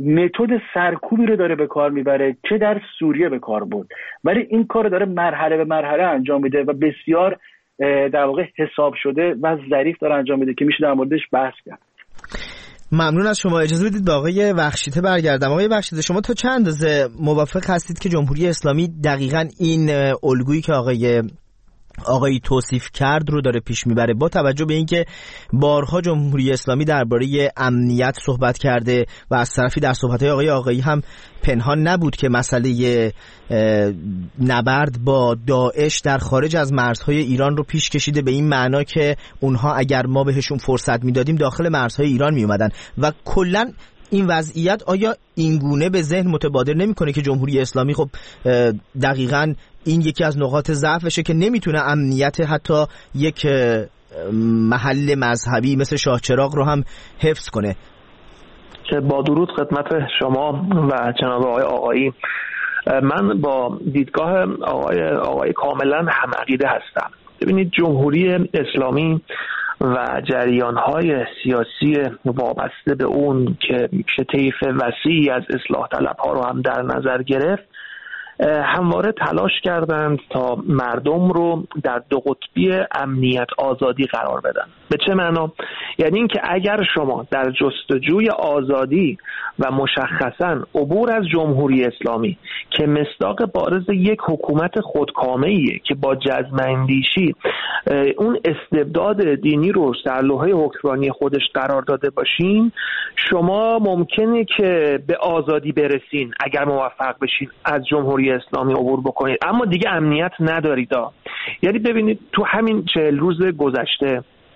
متد سرکوبی رو داره به کار میبره که در سوریه به کار برد، ولی این کار رو داره مرحله به مرحله انجام میده و بسیار در واقع حساب شده و ظریف داره انجام میده که میشه در موردش بحث کرد. ممنون از شما. اجازه بدید به آقای بخشیده برگردم. آقای بخشیده، شما تا چند اندازه موافق هستید که جمهوری اسلامی دقیقاً این الگویی که آقای آقایی توصیف کرد رو داره پیش میبره، با توجه به اینکه بارها جمهوری اسلامی درباره امنیت صحبت کرده و از طرفی در صحبت‌های آقای آقایی هم پنهان نبود که مسئله نبرد با داعش در خارج از مرزهای ایران رو پیش کشیده، به این معنا که اونها اگر ما بهشون فرصت میدادیم داخل مرزهای ایران میومدن و کلاً این وضعیت آیا اینگونه به ذهن متبادر نمیکنه که جمهوری اسلامی خب دقیقاً این یکی از نقاط ضعفشه که نمیتونه امنیت حتی یک محل مذهبی مثل شاه چراغ رو هم حفظ کنه؟ که با درود خدمت شما و جناب آقای آقایی، من با دیدگاه آقای آقای کاملا هم عقیده هستم. ببینید جمهوری اسلامی و جریان‌های سیاسی وابسته به اون که میشه طیف وسیعی از اصلاح طلب‌ها رو هم در نظر گرفت، همواره تلاش کردند تا مردم رو در دو قطبی امنیت آزادی قرار بدن. به چه معنا؟ یعنی اینکه اگر شما در جستجوی آزادی و مشخصاً عبور از جمهوری اسلامی که مصداق بارز یک حکومت خودکامه‌ایه که با جزم اندیشی اون استبداد دینی رو در لوحه حکمرانی خودش قرار داده باشین، شما ممکنه که به آزادی برسین اگر موفق بشین از جمهوری اسلامی عبور بکنید، اما دیگه امنیت ندارید. یعنی ببینید تو همین چهل روز گذشته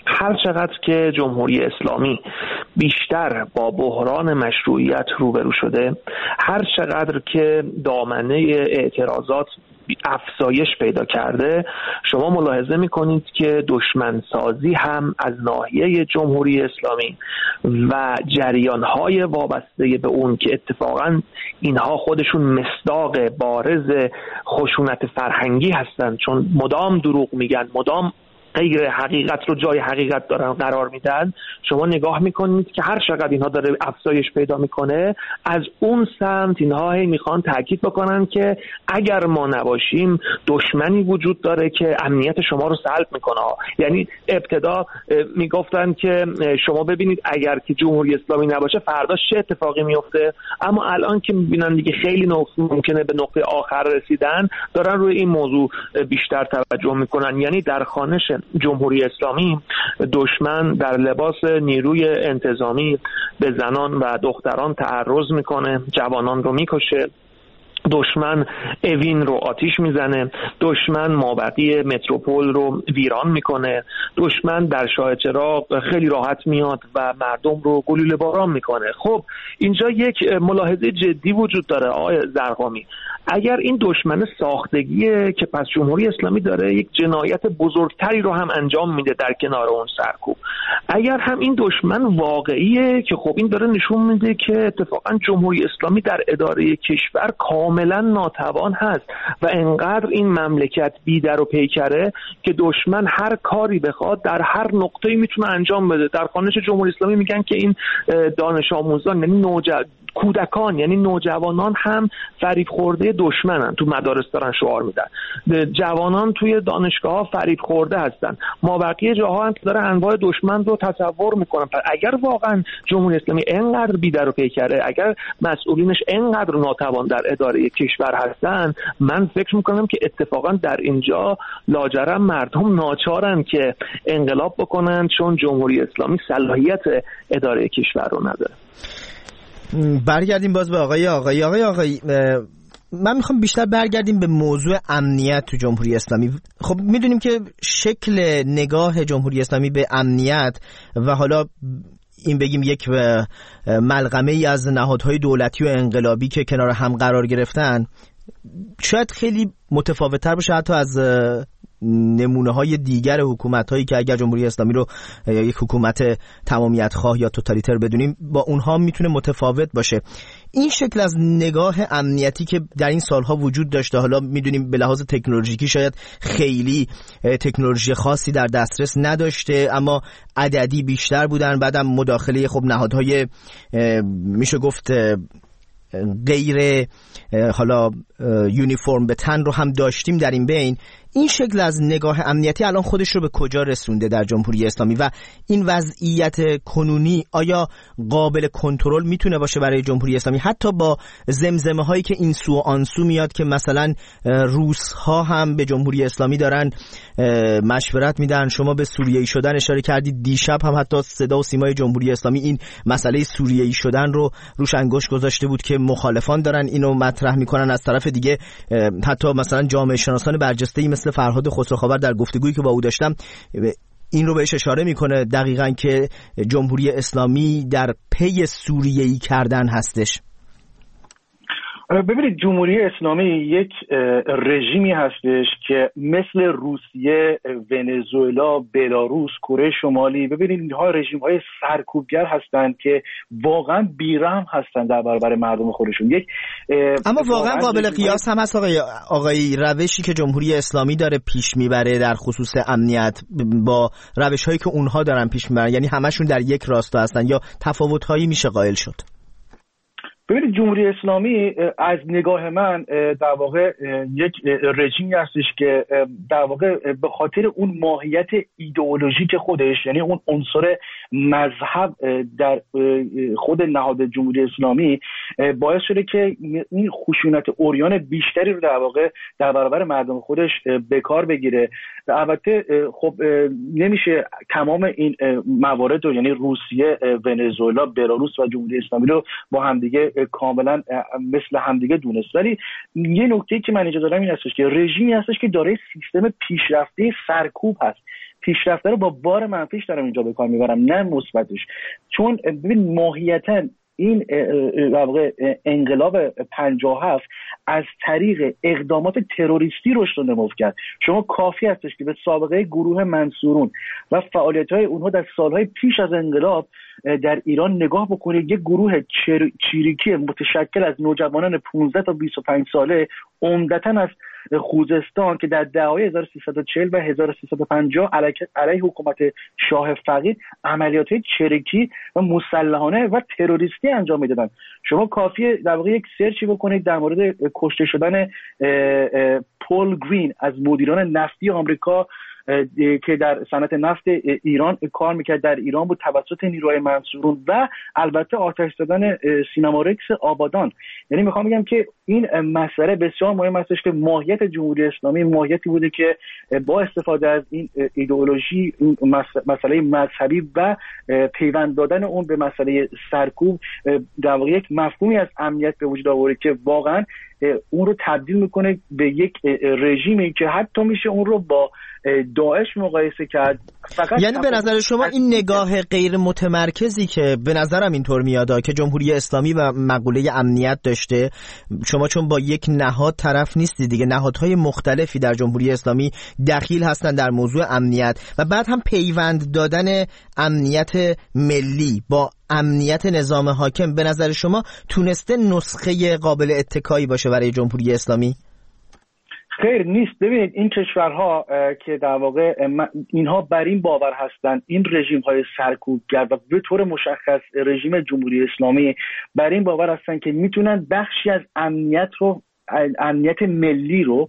هر چقدر که جمهوری اسلامی بیشتر با بحران مشروعیت روبرو شده، هر چقدر که دامنه اعتراضات افزایش پیدا کرده، شما ملاحظه میکنید که دشمنسازی هم از ناحیه جمهوری اسلامی و جریانهای وابسته به اون که اتفاقا اینها خودشون مصداق بارز خشونت فرهنگی هستند، چون مدام دروغ میگن، مدام غیر حقیقت رو جای حقیقت دارن قرار میدن. شما نگاه میکنید که هر چقدر اینها داره افزایش پیدا میکنه، از اون سمت اینها هی میخوان تاکید بکنن که اگر ما نباشیم دشمنی وجود داره که امنیت شما رو سلب میکنه. یعنی ابتدا میگفتن که شما ببینید اگر که جمهوری اسلامی نباشه فردا چه اتفاقی میفته، اما الان که میبینن دیگه خیلی ممکنه به نقطه آخر رسیدن، دارن روی این موضوع بیشتر توجه میکنن. یعنی در خوانش جمهوری اسلامی دشمن در لباس نیروی انتظامی به زنان و دختران تعرض میکنه، جوانان رو میکشه، دشمن اوین رو آتیش میزنه، دشمن مابقی متروپول رو ویران میکنه، دشمن در شاه چراغ خیلی راحت میاد و مردم رو گلوله باران میکنه. خب اینجا یک ملاحظه جدی وجود داره آقای زرقامی. اگر این دشمن ساختگیه که پس جمهوری اسلامی داره یک جنایت بزرگتری رو هم انجام میده در کنار اون سرکوب. اگر هم این دشمن واقعیه که خب این داره نشون میده که اتفاقا جمهوری اسلامی در اداره کشور کاملا ناتوان هست و انقدر این مملکت بیدر و پیکره که دشمن هر کاری بخواد در هر نقطه‌ای میتونه انجام بده. در خوانش جمهوری اسلامی میگن که این دانش آموزان یعنی نوجوان کودکان یعنی نوجوانان هم فریب خورده دشمنن، تو مدارس دارن شعار میدن، جوانان توی دانشگاه ها فریب خورده هستن، ما بقیه جاها هم داره انواع دشمن رو تصور میکنن. اگر واقعا جمهوری اسلامی اینقدر بیدر و پیکره، اگر مسئولینش اینقدر ناتوان در اداره کشور هستن، من فکر میکنم که اتفاقا در اینجا لاجرم مردم ناچارن که انقلاب بکنن، چون جمهوری اسلامی صلاحیت اداره کشور رو نداره. برگردیم باز به آقای آقای آقای آقای من میخوام بیشتر برگردیم به موضوع امنیت تو جمهوری اسلامی. خب میدونیم که شکل نگاه جمهوری اسلامی به امنیت و حالا این بگیم یک ملغمه ای از نهادهای دولتی و انقلابی که کنار هم قرار گرفتن شاید خیلی متفاوت‌تر باشه حتی از نمونه های دیگر حکومت هایی که اگر جمهوری اسلامی رو یک حکومت تمامیت خواه یا توتالیتر بدونیم با اونها میتونه متفاوت باشه. این شکل از نگاه امنیتی که در این سالها وجود داشته، حالا میدونیم به لحاظ تکنولوژیکی شاید خیلی تکنولوژی خاصی در دسترس نداشته اما عددی بیشتر بودن، بعدم مداخله خب نهادهای میشه گفت غیر حالا یونیفرم به تن رو هم داشتیم در این بین. این شکل از نگاه امنیتی الان خودش رو به کجا رسونده در جمهوری اسلامی و این وضعیت کنونی آیا قابل کنترل میتونه باشه برای جمهوری اسلامی، حتی با زمزمه هایی که این سو و آن سو میاد که مثلا روس ها هم به جمهوری اسلامی دارن مشورت میدن. شما به سوریه‌ای شدن اشاره کردید، دیشب هم حتی صدا و سیمای جمهوری اسلامی این مسئله سوریه‌ای شدن رو روش انگشت گذاشته بود که مخالفان دارن اینو مطرح میکنن. از طرف دیگه حتی مثلا جامعه شناسان برجسته‌ای مثل فرهاد خسروخاور در گفتگویی که با او داشتم این رو بهش اشاره میکنه دقیقاً که جمهوری اسلامی در پی سوریه‌ای کردن هستش. ببینید جمهوری اسلامی یک رژیمی هستش که مثل روسیه، ونزوئلا، بلاروس، کره شمالی، ببینید اینها رژیم‌های سرکوبگر هستند که واقعا بیرحم هستند در برابر مردم خودشون. یک اما واقعا قابل قیاس هم هست آقای آقای روشی که جمهوری اسلامی داره پیش میبره در خصوص امنیت با روش‌هایی که اونها دارن پیش میبرن، یعنی همشون در یک راستا هستن یا تفاوت‌هایی میشه قائل شد؟ ببینید جمهوری اسلامی از نگاه من در واقع یک رژیمی هستش که در واقع به خاطر اون ماهیت ایدئولوژیک خودش، یعنی اون عنصر مذهب در خود نهاد جمهوری اسلامی باعث شده که این خشونت عریان بیشتری رو در واقع در برابر مردم خودش به کار بگیره. البته خب نمیشه تمام این موارد رو، یعنی روسیه، ونزوئلا، بلاروس و جمهوری اسلامی رو با همدیگه کاملا مثل همدیگه دونست، ولی یه نکته‌ای که من اینجا دارم این هستش که رژیمی هستش که دارای سیستم پیشرفته سرکوب هست. پیشرفته رو با بار منفیش دارم اینجا به کار میبرم نه مثبتش. چون ببین ماهیتاً این واقع انقلاب پنجاه و هفت از طریق اقدامات تروریستی رشد و نمو کرد. شما کافی هستش که به سابقه گروه منصورون و فعالیت‌های اونها در سالهای پیش از انقلاب در ایران نگاه بکنید. یک گروه چریکی متشکل از نوجوانان پانزده تا بیست و پنج ساله عمدتاً از خوزستان که در دهه‌های هزار و سیصد و چهل و هزار و سیصد و پنجاه علیه, علیه حکومت شاه فقید عملیات‌های چریکی و مسلحانه و تروریستی انجام می‌دادن. شما کافیه در واقع یک سرچی بکنید در مورد کشته شدن پول گرین از مدیران نفتی آمریکا که در صنعت نفت ایران کار میکرد، در ایران بود، توسط نیروهای منصورون و البته آتش زدن سینما رکس آبادان. یعنی میخوام بگم که این مسئله بسیار مهم است که ماهیت جمهوری اسلامی ماهیتی بوده که با استفاده از این ایدئولوژی، مسئله مذهبی و پیوند دادن اون به مسئله سرکوب، در واقع یک مفهومی از امنیت به وجود آورده که واقعا اون رو تبدیل میکنه به یک رژیمی که حتی میشه اون رو با داعش مقایسه کرد. فقط یعنی به نظر شما این نگاه غیر متمرکزی که به نظرم اینطور میاد که جمهوری اسلامی و مقوله امنیت داشته، شما چون با یک نهاد طرف نیستی دیگه، نهادهای مختلفی در جمهوری اسلامی دخیل هستن در موضوع امنیت و بعد هم پیوند دادن امنیت ملی با امنیت نظام حاکم، به نظر شما تونسته نسخه قابل اتکایی باشه برای جمهوری اسلامی؟ خیر نیست. ببینید این کشورها که در واقع اینها بر این باور هستند، این رژیم های سرکوبگر و به طور مشخص رژیم جمهوری اسلامی بر این باور هستند که میتونن بخشی از امنیت رو، امنیت ملی رو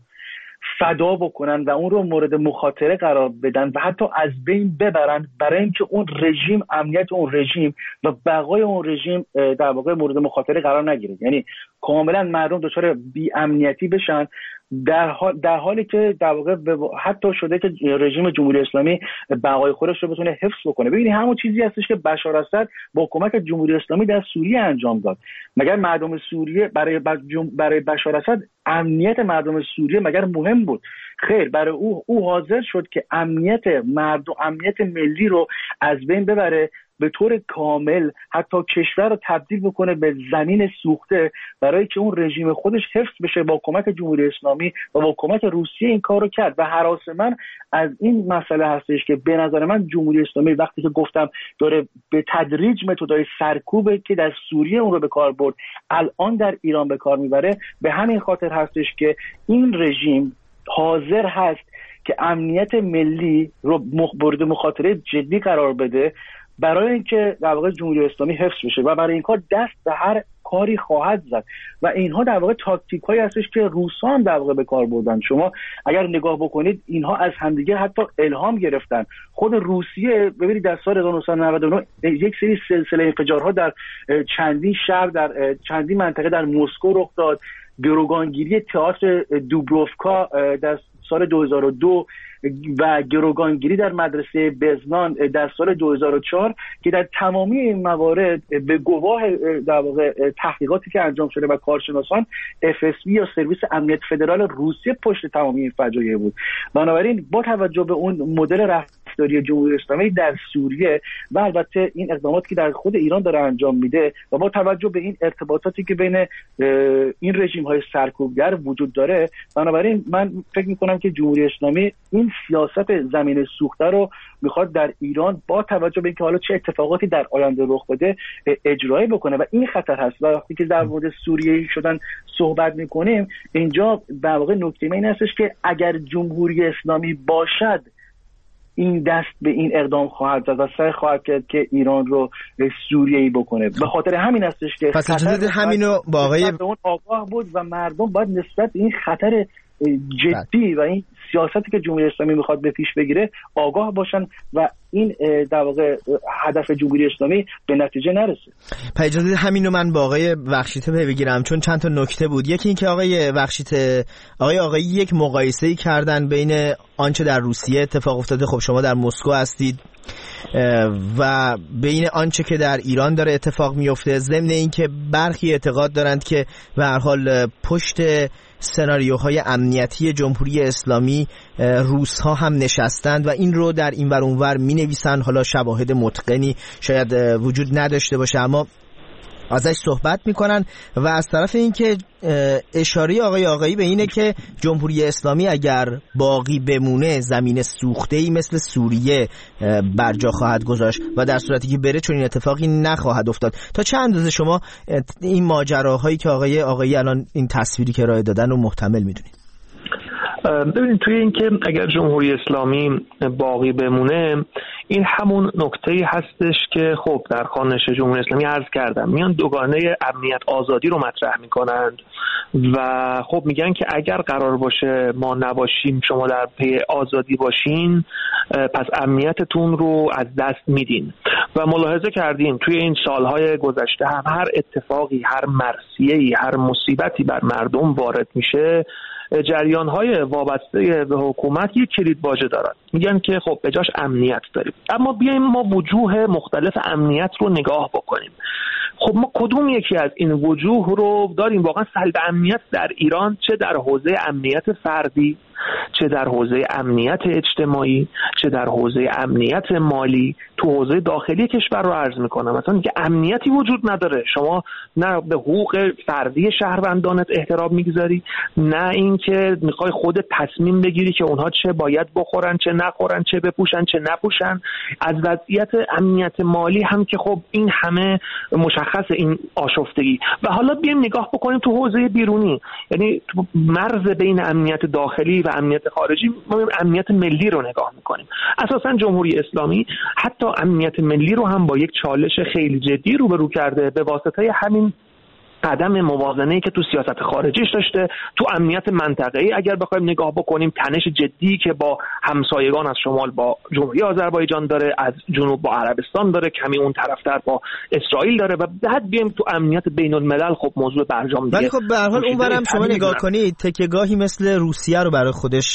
فدا بکنن و اون رو مورد مخاطره قرار بدن و حتی از بین ببرن برای اینکه اون رژیم، امنیت اون رژیم و بقای اون رژیم در واقع مورد مخاطره قرار نگیره. یعنی کاملا مردم دچار بی امنیتی بشن در حال در حالی که در واقع حتی شده که رژیم جمهوری اسلامی بقای خودش رو بتونه حفظ بکنه. ببینید همون چیزی هستش که بشار اسد با کمک جمهوری اسلامی در سوریه انجام داد. مگر مردم سوریه برای برای بشار اسد امنیت مردم سوریه مگر مهم بود؟ خیر، برای او او حاضر شد که امنیت مردم، امنیت ملی رو از بین ببره، به طور کامل حتی کشور رو تبدیل بکنه به زمین سوخته برای که اون رژیم خودش حفظ بشه. با کمک جمهوری اسلامی و با کمک روسیه این کار رو کرد و هراس من از این مسئله هستش که به نظر من جمهوری اسلامی وقتی که گفتم داره به تدریج متدای سرکوبه که در سوریه اون رو به کار برد الان در ایران به کار میبره، به همین خاطر هستش که این رژیم حاضر هست که امنیت ملی رو مورد مخاطره جدی قرار بده برای اینکه در واقع جمهوری اسلامی حفظ بشه و برای این کار دست به هر کاری خواهد زد و اینها در واقع تاکتیک هایی هستش که روسا هم در واقع به کار بردن. شما اگر نگاه بکنید اینها از همدیگه حتی الهام گرفتن. خود روسیه ببینید در سال هزار و نهصد و نود و نه یک سری سلسله انفجارها در چندین شهر در چندین منطقه در مسکو رخ داد. گروگانگیری تئاتر دوبروفکا در سال دو هزار و دو و گروگانگیری در مدرسه بزنان در سال دو هزار و چهار که در تمامی این موارد به گواه در واقع تحقیقاتی که انجام شده و کارشناسان اف اس بی یا سرویس امنیت فدرال روسیه پشت تمامی این فجایع بود. بنابراین با توجه به اون مدل رفتاری جمهوری اسلامی در سوریه و البته این اقداماتی که در خود ایران داره انجام میده و با توجه به این ارتباطاتی که بین این رژیم های سرکوبگر وجود داره، بنابراین من فکر میکنم که جمهوری اسلامی این سیاست زمین سوخته رو میخواد در ایران با توجه به اینکه حالا چه اتفاقاتی در آینده رخ بده اجرایی بکنه و این خطر هست. و وقتی که در مورد سوریه شدن صحبت میکنیم، اینجا در واقع نکته این هستش که اگر جمهوری اسلامی باشد این دست به این اقدام خواهد زد و سعی خواهد کرد که ایران رو سوریه‌ای بکنه. به خاطر همین هستش که پس اجازه همینو با آقای اون آگاه بود و مردم باید نسبت به این خطر جدی و این سیاستی که جمهوری اسلامی میخواد به پیش بگیره آگاه باشن و این در واقع هدف جمهوری اسلامی به نتیجه نرسه. پس اجازه همینو من با آقای بخشیته بگیرم چون چند تا نکته بود. یکی این که آقای بخشیته آقای آقایی یک مقایسه‌ای کردن بین آنچه در روسیه اتفاق افتاده، خب شما در مسکو هستید، و بین آنچه که در ایران داره اتفاق میفته، ضمن اینکه برخی اعتقاد دارند که به هر حال پشت سناریوهای امنیتی جمهوری اسلامی روس‌ها هم نشستند و این رو در این ور اونور می‌نویسن. حالا شواهد متقنی شاید وجود نداشته باشه اما ازش صحبت میکنن و از طرف اینکه اشاره آقای آقایی به اینه که جمهوری اسلامی اگر باقی بمونه زمین سوخته‌ای مثل سوریه بر جا خواهد گذاشت و در صورتی که بره چون این اتفاقی نخواهد افتاد. تا چه اندازه شما این ماجراهایی که آقای آقایی الان این تصویری که ارائه دادن رو محتمل میدونید؟ ببینید توی این که اگر جمهوری اسلامی باقی بمونه این همون نکته‌ای هستش که خب در خانش جمهوری اسلامی عرض کردم میان دوگانه امنیت آزادی رو مطرح میکنند و خب میگن که اگر قرار باشه ما نباشیم شما در پی آزادی باشین پس امنیتتون رو از دست میدین و ملاحظه کردیم توی این سالهای گذشته هم هر اتفاقی، هر مرثیه‌ای، هر مصیبتی بر مردم وارد میشه جریان‌های وابسته به حکومت یک کلید واژه دارن، میگن که خب به جاش امنیت داریم. اما بیایم ما وجوه مختلف امنیت رو نگاه بکنیم. خب ما کدوم یکی از این وجوه رو داریم؟ واقعا سلب امنیت در ایران چه در حوزه امنیت فردی، چه در حوزه امنیت اجتماعی، چه در حوزه امنیت مالی، تو حوزه داخلی کشور رو عرض میکنم. مثلا که امنیتی وجود نداره، شما نه به حقوق فردی شهروندانت احترام میگذاری، نه اینکه میخوای خودت تصمیم بگیری که اونها چه باید بخورن، چه نخورن، چه بپوشن، چه نپوشن. از وضعیت امنیت مالی هم که خب این همه مشخص این آشفتگی. و حالا بیایم نگاه بکنیم تو حوزه بیرونی، یعنی مرز بین امنیت داخلی و امنیت خارجی، ما امنیت ملی رو نگاه میکنیم. اساسا جمهوری اسلامی حتی امنیت ملی رو هم با یک چالش خیلی جدی روبرو کرده به واسطه همین عدم موازنه‌ای که تو سیاست خارجیش داشته. تو امنیت منطقه‌ای اگر بخوایم نگاه بکنیم تنش جدی که با همسایگان از شمال با جمهوری آذربایجان داره، از جنوب با عربستان داره، کمی اون طرفتر با اسرائیل داره و بعد بیایم تو امنیت بین الملل خب موضوع برجام دیگه. ولی خب به هر حال اونورم شما نگاه کنید تکیه‌گاهی مثل روسیه رو برای خودش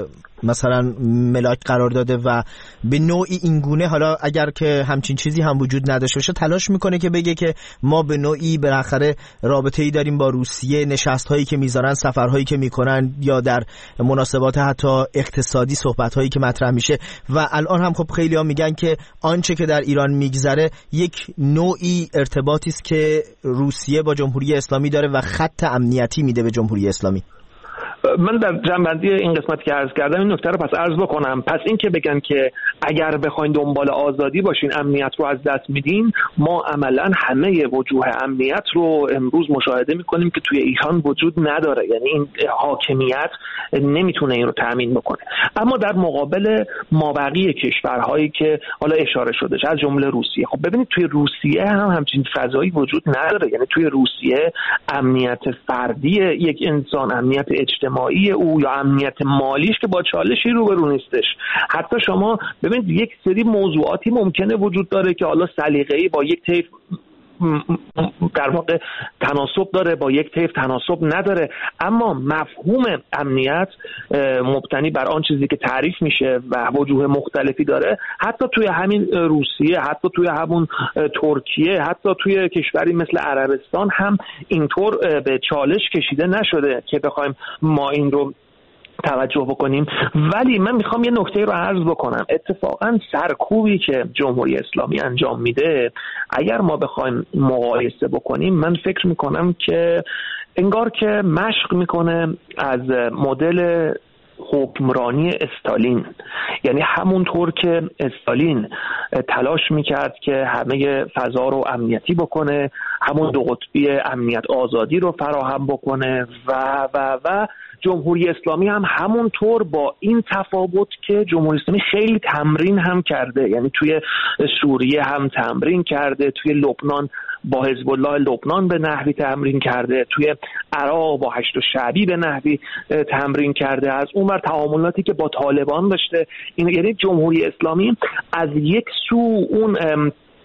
مثلا ملاک قرار داده و به نوعی اینگونه، حالا اگر که همچین چیزی هم وجود نداشته باشه، تلاش میکنه که بگه که ما به نوعی بالاخره رابطه‌ای داریم با روسیه، نشست‌هایی که میذارن، سفرهایی که میکنن یا در مناسبات حتی اقتصادی صحبت‌هایی که مطرح میشه. و الان هم خب خیلی‌ها میگن که آنچه که در ایران میگذره یک نوعی ارتباطی است که روسیه با جمهوری اسلامی داره و خط امنیتی میده به جمهوری اسلامی. من در جنبندی این قسمت که عرض کردم این نکته رو پس عرض بکنم. پس این که بگن که اگر بخواین دنبال آزادی باشین امنیت رو از دست میدین، ما عملا همه وجوه امنیت رو امروز مشاهده میکنیم که توی ایران وجود نداره، یعنی این حاکمیت نمیتونه این رو تامین بکنه. اما در مقابل مابقی کشورهایی که حالا اشاره شده از جمله روسیه، خب ببینید توی روسیه هم همچین فضایی وجود نداره. یعنی توی روسیه امنیت فردی یک انسان، امنیت اجتماعی او یا امنیت مالیش که با چالشی روبرو نیستش. حتی شما ببینید یک سری موضوعاتی ممکنه وجود داره که حالا سلیقه‌ای با یک طیف در واقع تناسب داره، با یک طیف تناسب نداره، اما مفهوم امنیت مبتنی بر آن چیزی که تعریف میشه و وجوه مختلفی داره. حتی توی همین روسیه، حتی توی همون ترکیه، حتی توی کشوری مثل عربستان هم اینطور به چالش کشیده نشده که بخوایم ما این رو توجه بکنیم. ولی من میخوام یه نکته رو عرض بکنم. اتفاقا سرکوبی که جمهوری اسلامی انجام میده اگر ما بخوایم مقایسه بکنیم، من فکر میکنم که انگار که مشق میکنه از مدل حکمرانی استالین. یعنی همونطور که استالین تلاش میکرد که همه فضا رو امنیتی بکنه، همون دو قطبی امنیت آزادی رو فراهم بکنه و و و جمهوری اسلامی هم همونطور با این تفاوت که جمهوری اسلامی خیلی تمرین هم کرده. یعنی توی سوریه هم تمرین کرده، توی لبنان با حزب الله لبنان به نحوی تمرین کرده، توی عراق با هشت شعبی به نحوی تمرین کرده، از اون ور تعاملاتی که با طالبان داشته. این یعنی جمهوری اسلامی از یک سو اون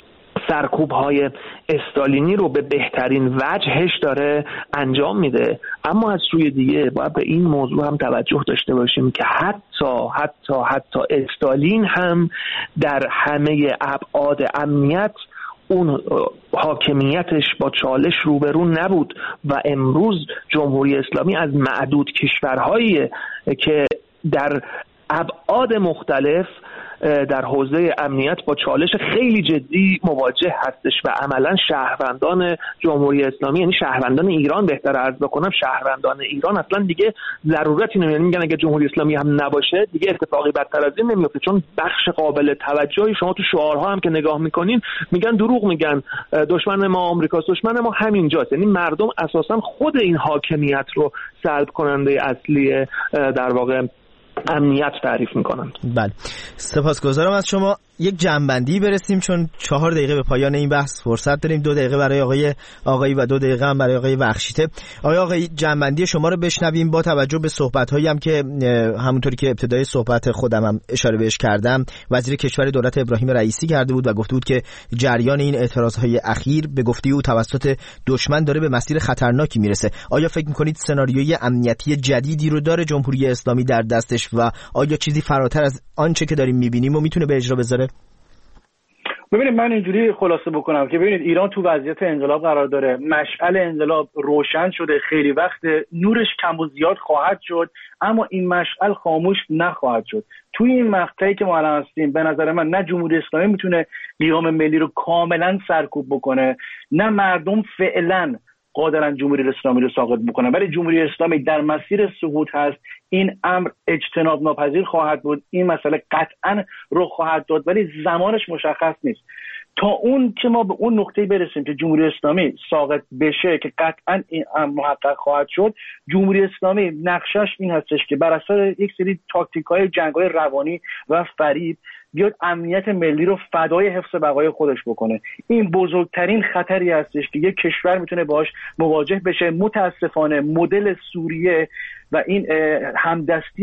سرکوب‌های استالینی رو به بهترین وجهش داره انجام میده. اما از سوی دیگه باید به این موضوع هم توجه داشته باشیم که حتی حتی حتی استالین هم در همه ابعاد امنیت اون حاکمیتش با چالش روبرو نبود و امروز جمهوری اسلامی از معدود کشورهایی که در ابعاد مختلف در حوزه امنیت با چالش خیلی جدی مواجه هستش و عملا شهروندان جمهوری اسلامی، یعنی شهروندان ایران بهتر عرض بکنم، شهروندان ایران اصلا دیگه ضرورتی نمیدونن. میگن اگه جمهوری اسلامی هم نباشه دیگه اتفاقی بدتر از این نمیفته، چون بخش قابل توجهی شما تو شعارها هم که نگاه میکنین میگن دروغ میگن، دشمن ما آمریکاست، دشمن ما همینجاست. یعنی مردم اساسا خود این حاکمیت رو سلب کننده اصلی در واقع امنیت تعریف میکنن. بله، سپاسگزارم از شما. یک جنبندی برسیم چون چهار دقیقه به پایان این بحث فرصت داریم. دو دقیقه برای آقای آقایی و دو دقیقه هم برای آقای بخشیته. آقای آقایی، جنبندی شما رو بشنویم با توجه به صحبت‌هایی هم که همونطوری که ابتدای صحبت خودم هم اشاره بهش کردم وزیر کشور دولت ابراهیم رئیسی کرده بود و گفته بود که جریان این اعتراضهای اخیر به گفته او توسط دشمن داره به مسیر خطرناکی میرسه. آیا فکر می‌کنید سناریوی امنیتی جدیدی رو داره جمهوری اسلامی در دستش و آیا چیزی فراتر از آنچه که داریم می‌بینیم و میتونه به اجرا بذاره؟ ببینید من اینجوری خلاصه بکنم که ببینید ایران تو وضعیت انقلاب قرار داره، مشعل انقلاب روشن شده، خیلی وقت نورش کم و زیاد خواهد شد اما این مشعل خاموش نخواهد شد. توی این مقطعی که ما الان هستیم به نظر من نه جمهوری اسلامی میتونه قیام ملی رو کاملا سرکوب بکنه، نه مردم فعلا قادرن جمهوری اسلامی رو ساقط بکنن، ولی جمهوری اسلامی در مسیر سقوط هست. این امر اجتناب ناپذیر خواهد بود، این مسئله قطعا رخ خواهد داد ولی زمانش مشخص نیست. تا اون که ما به اون نقطه‌ای برسیم که جمهوری اسلامی ساقط بشه که قطعا این امر محقق خواهد شد، جمهوری اسلامی نقشش این هستش که بر اساس یک سری تاکتیک‌های جنگ‌های روانی و فریب بیاد امنیت ملی رو فدای حفظ بقای خودش بکنه. این بزرگترین خطری هستش که یک کشور میتونه باهاش مواجه بشه. متاسفانه مدل سوریه و این همدستی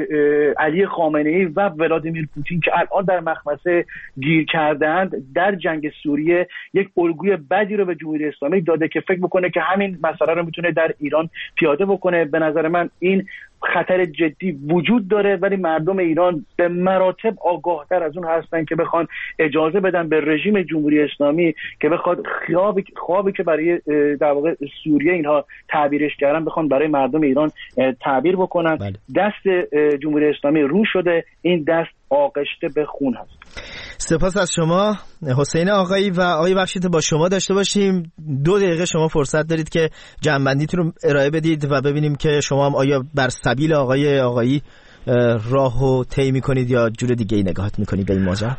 علی خامنه‌ای و ولادیمیر پوتین که الان در مخمسه گیر کردند در جنگ سوریه یک الگوی بدی رو به جمهوری اسلامی داده که فکر بکنه که همین مسئله رو میتونه در ایران پیاده بکنه. به نظر من این خطر جدی وجود داره ولی مردم ایران به مراتب آگاهتر از اون هستن که بخوان اجازه بدن به رژیم جمهوری اسلامی که بخواد خوابی خوابی که برای در واقع سوریه اینها تعبیرش کردن بخوان برای مردم ایران تعبیر بکنن. بله. دست جمهوری اسلامی رو شده، این دست آغشته به خون هست. سپاس از شما حسین آقایی و آقای بخشیده. با شما داشته باشیم دو دقیقه شما فرصت دارید که جنبندیتون رو ارائه بدید و ببینیم که شما هم آیا بر سبیل آقای آقایی راهو طی می‌کنید یا جور دیگه ای نگاهت می‌کنید به این موضوع؟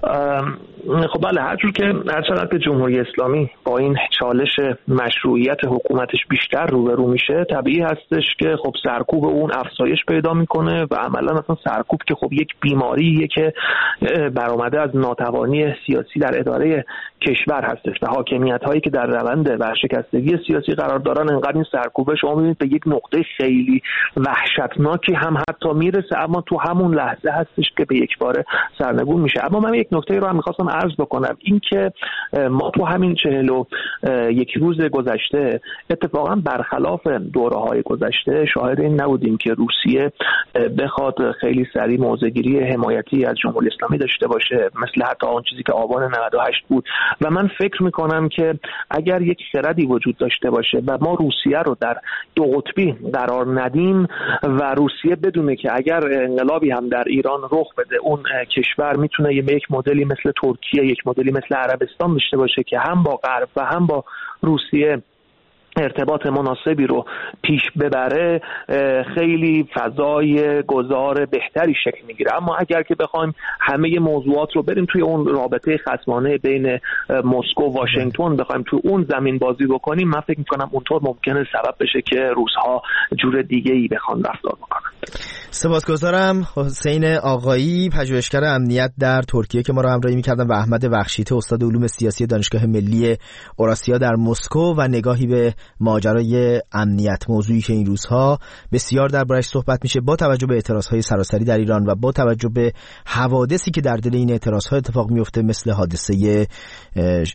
خب بله، هر جور که هر چقدر که جمهوری اسلامی با این چالش مشروعیت حکومتش بیشتر روبرو میشه طبیعی هستش که خب سرکوب اون افزایش پیدا میکنه و عملا اصلا سرکوب که خب یک بیماریه که برآمده از ناتوانی سیاسی در اداره کشور هستش و حاکمیت هایی که در روند ورشکستگی سیاسی قرار دارن. انقدر این سرکوبه شما میبینید به یک نقطه خیلی وحشتناکی هم حتی میرسه اما تو همون لحظه هستش که به یک باره سرنگون میشه. اما من یک نکته رو هم میخواستم عرض بکنم، این که ما تو همین چهل و یک روز گذشته اتفاقا برخلاف دوره‌های گذشته شاهد این نبودیم که روسیه بخواد خیلی سریع موضع‌گیری حمایتی از جمهوری اسلامی داشته باشه مثل حتی آن چیزی که آبان نود و هشت بود. و من فکر میکنم که اگر یک خردی وجود داشته باشه و ما روسیه رو در دو قطبی قرار ندیم و روسیه بدونه که اگر انقلابی هم در ایران رخ بده اون کشور میتونه یک مدلی مثل ترکیه، یک مدلی مثل عربستان داشته باشه که هم با غرب و هم با روسیه ارتباط مناسبی رو پیش ببره، خیلی فضای گذار بهتری شکل میگیره. اما اگر که بخوایم همه موضوعات رو بریم توی اون رابطه خصمانه بین مسکو و واشنگتن بخوایم توی اون زمین بازی بکنیم، من فکر میکنم اونطور ممکنه سبب بشه که روزها جور دیگه ای بخوان رفتار بکنن. سپاسگزارم حسین آقایی، پژوهشگر امنیت در ترکیه که ما رو همراهی می‌کردن و احمد بخشیته، استاد علوم سیاسی دانشگاه ملی اوراسیا در مسکو و نگاهی به ماجرای امنیت، موضوعی که این روزها بسیار دربارش صحبت میشه با توجه به اعتراضهای سراسری در ایران و با توجه به حوادثی که در دل این اعتراضها اتفاق میفته مثل حادثه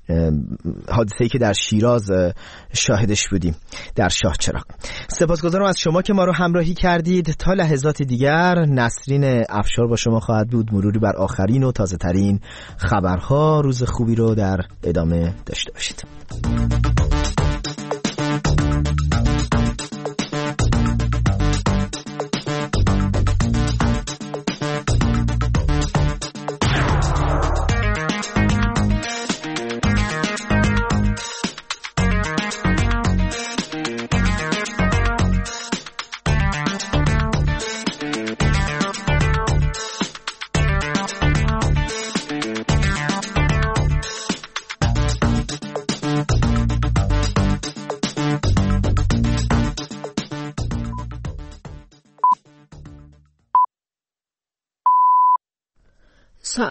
حادثه‌ای که در شیراز شاهدش بودیم در شاهچراغ. سپاسگزارم از شما که ما رو همراهی کردید. تا لحظات دیگر نسرین افشار با شما خواهد بود. مروری بر آخرین و تازه ترین خبرها. روز خوبی رو در ادامه داشته باشید.